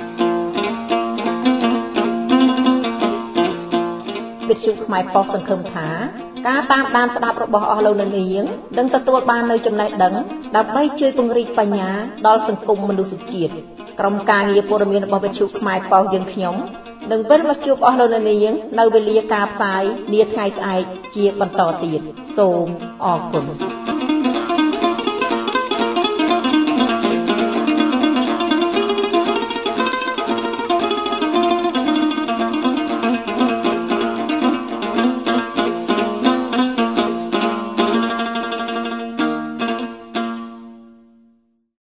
វិទ្យុខ្មែរប៉ុសសង្ឃឹមថាការតាមដានស្ដាប់របស់អស់លោកអ្នកនាងនឹងទទួលបាននូវចំណេះដឹងដើម្បីជួយពង្រីកបញ្ញាដល់សង្គមមនុស្សជាតិក្រុមការងារព័ត៌មានរបស់វិទ្យុខ្មែរប៉ុសយើងខ្ញុំនឹងវិលមកជួបអស់លោកអ្នកនាងនៅវេលាការផ្សាយនាថ្ងៃស្អែកជាបន្តទៀតសូមអរគុណ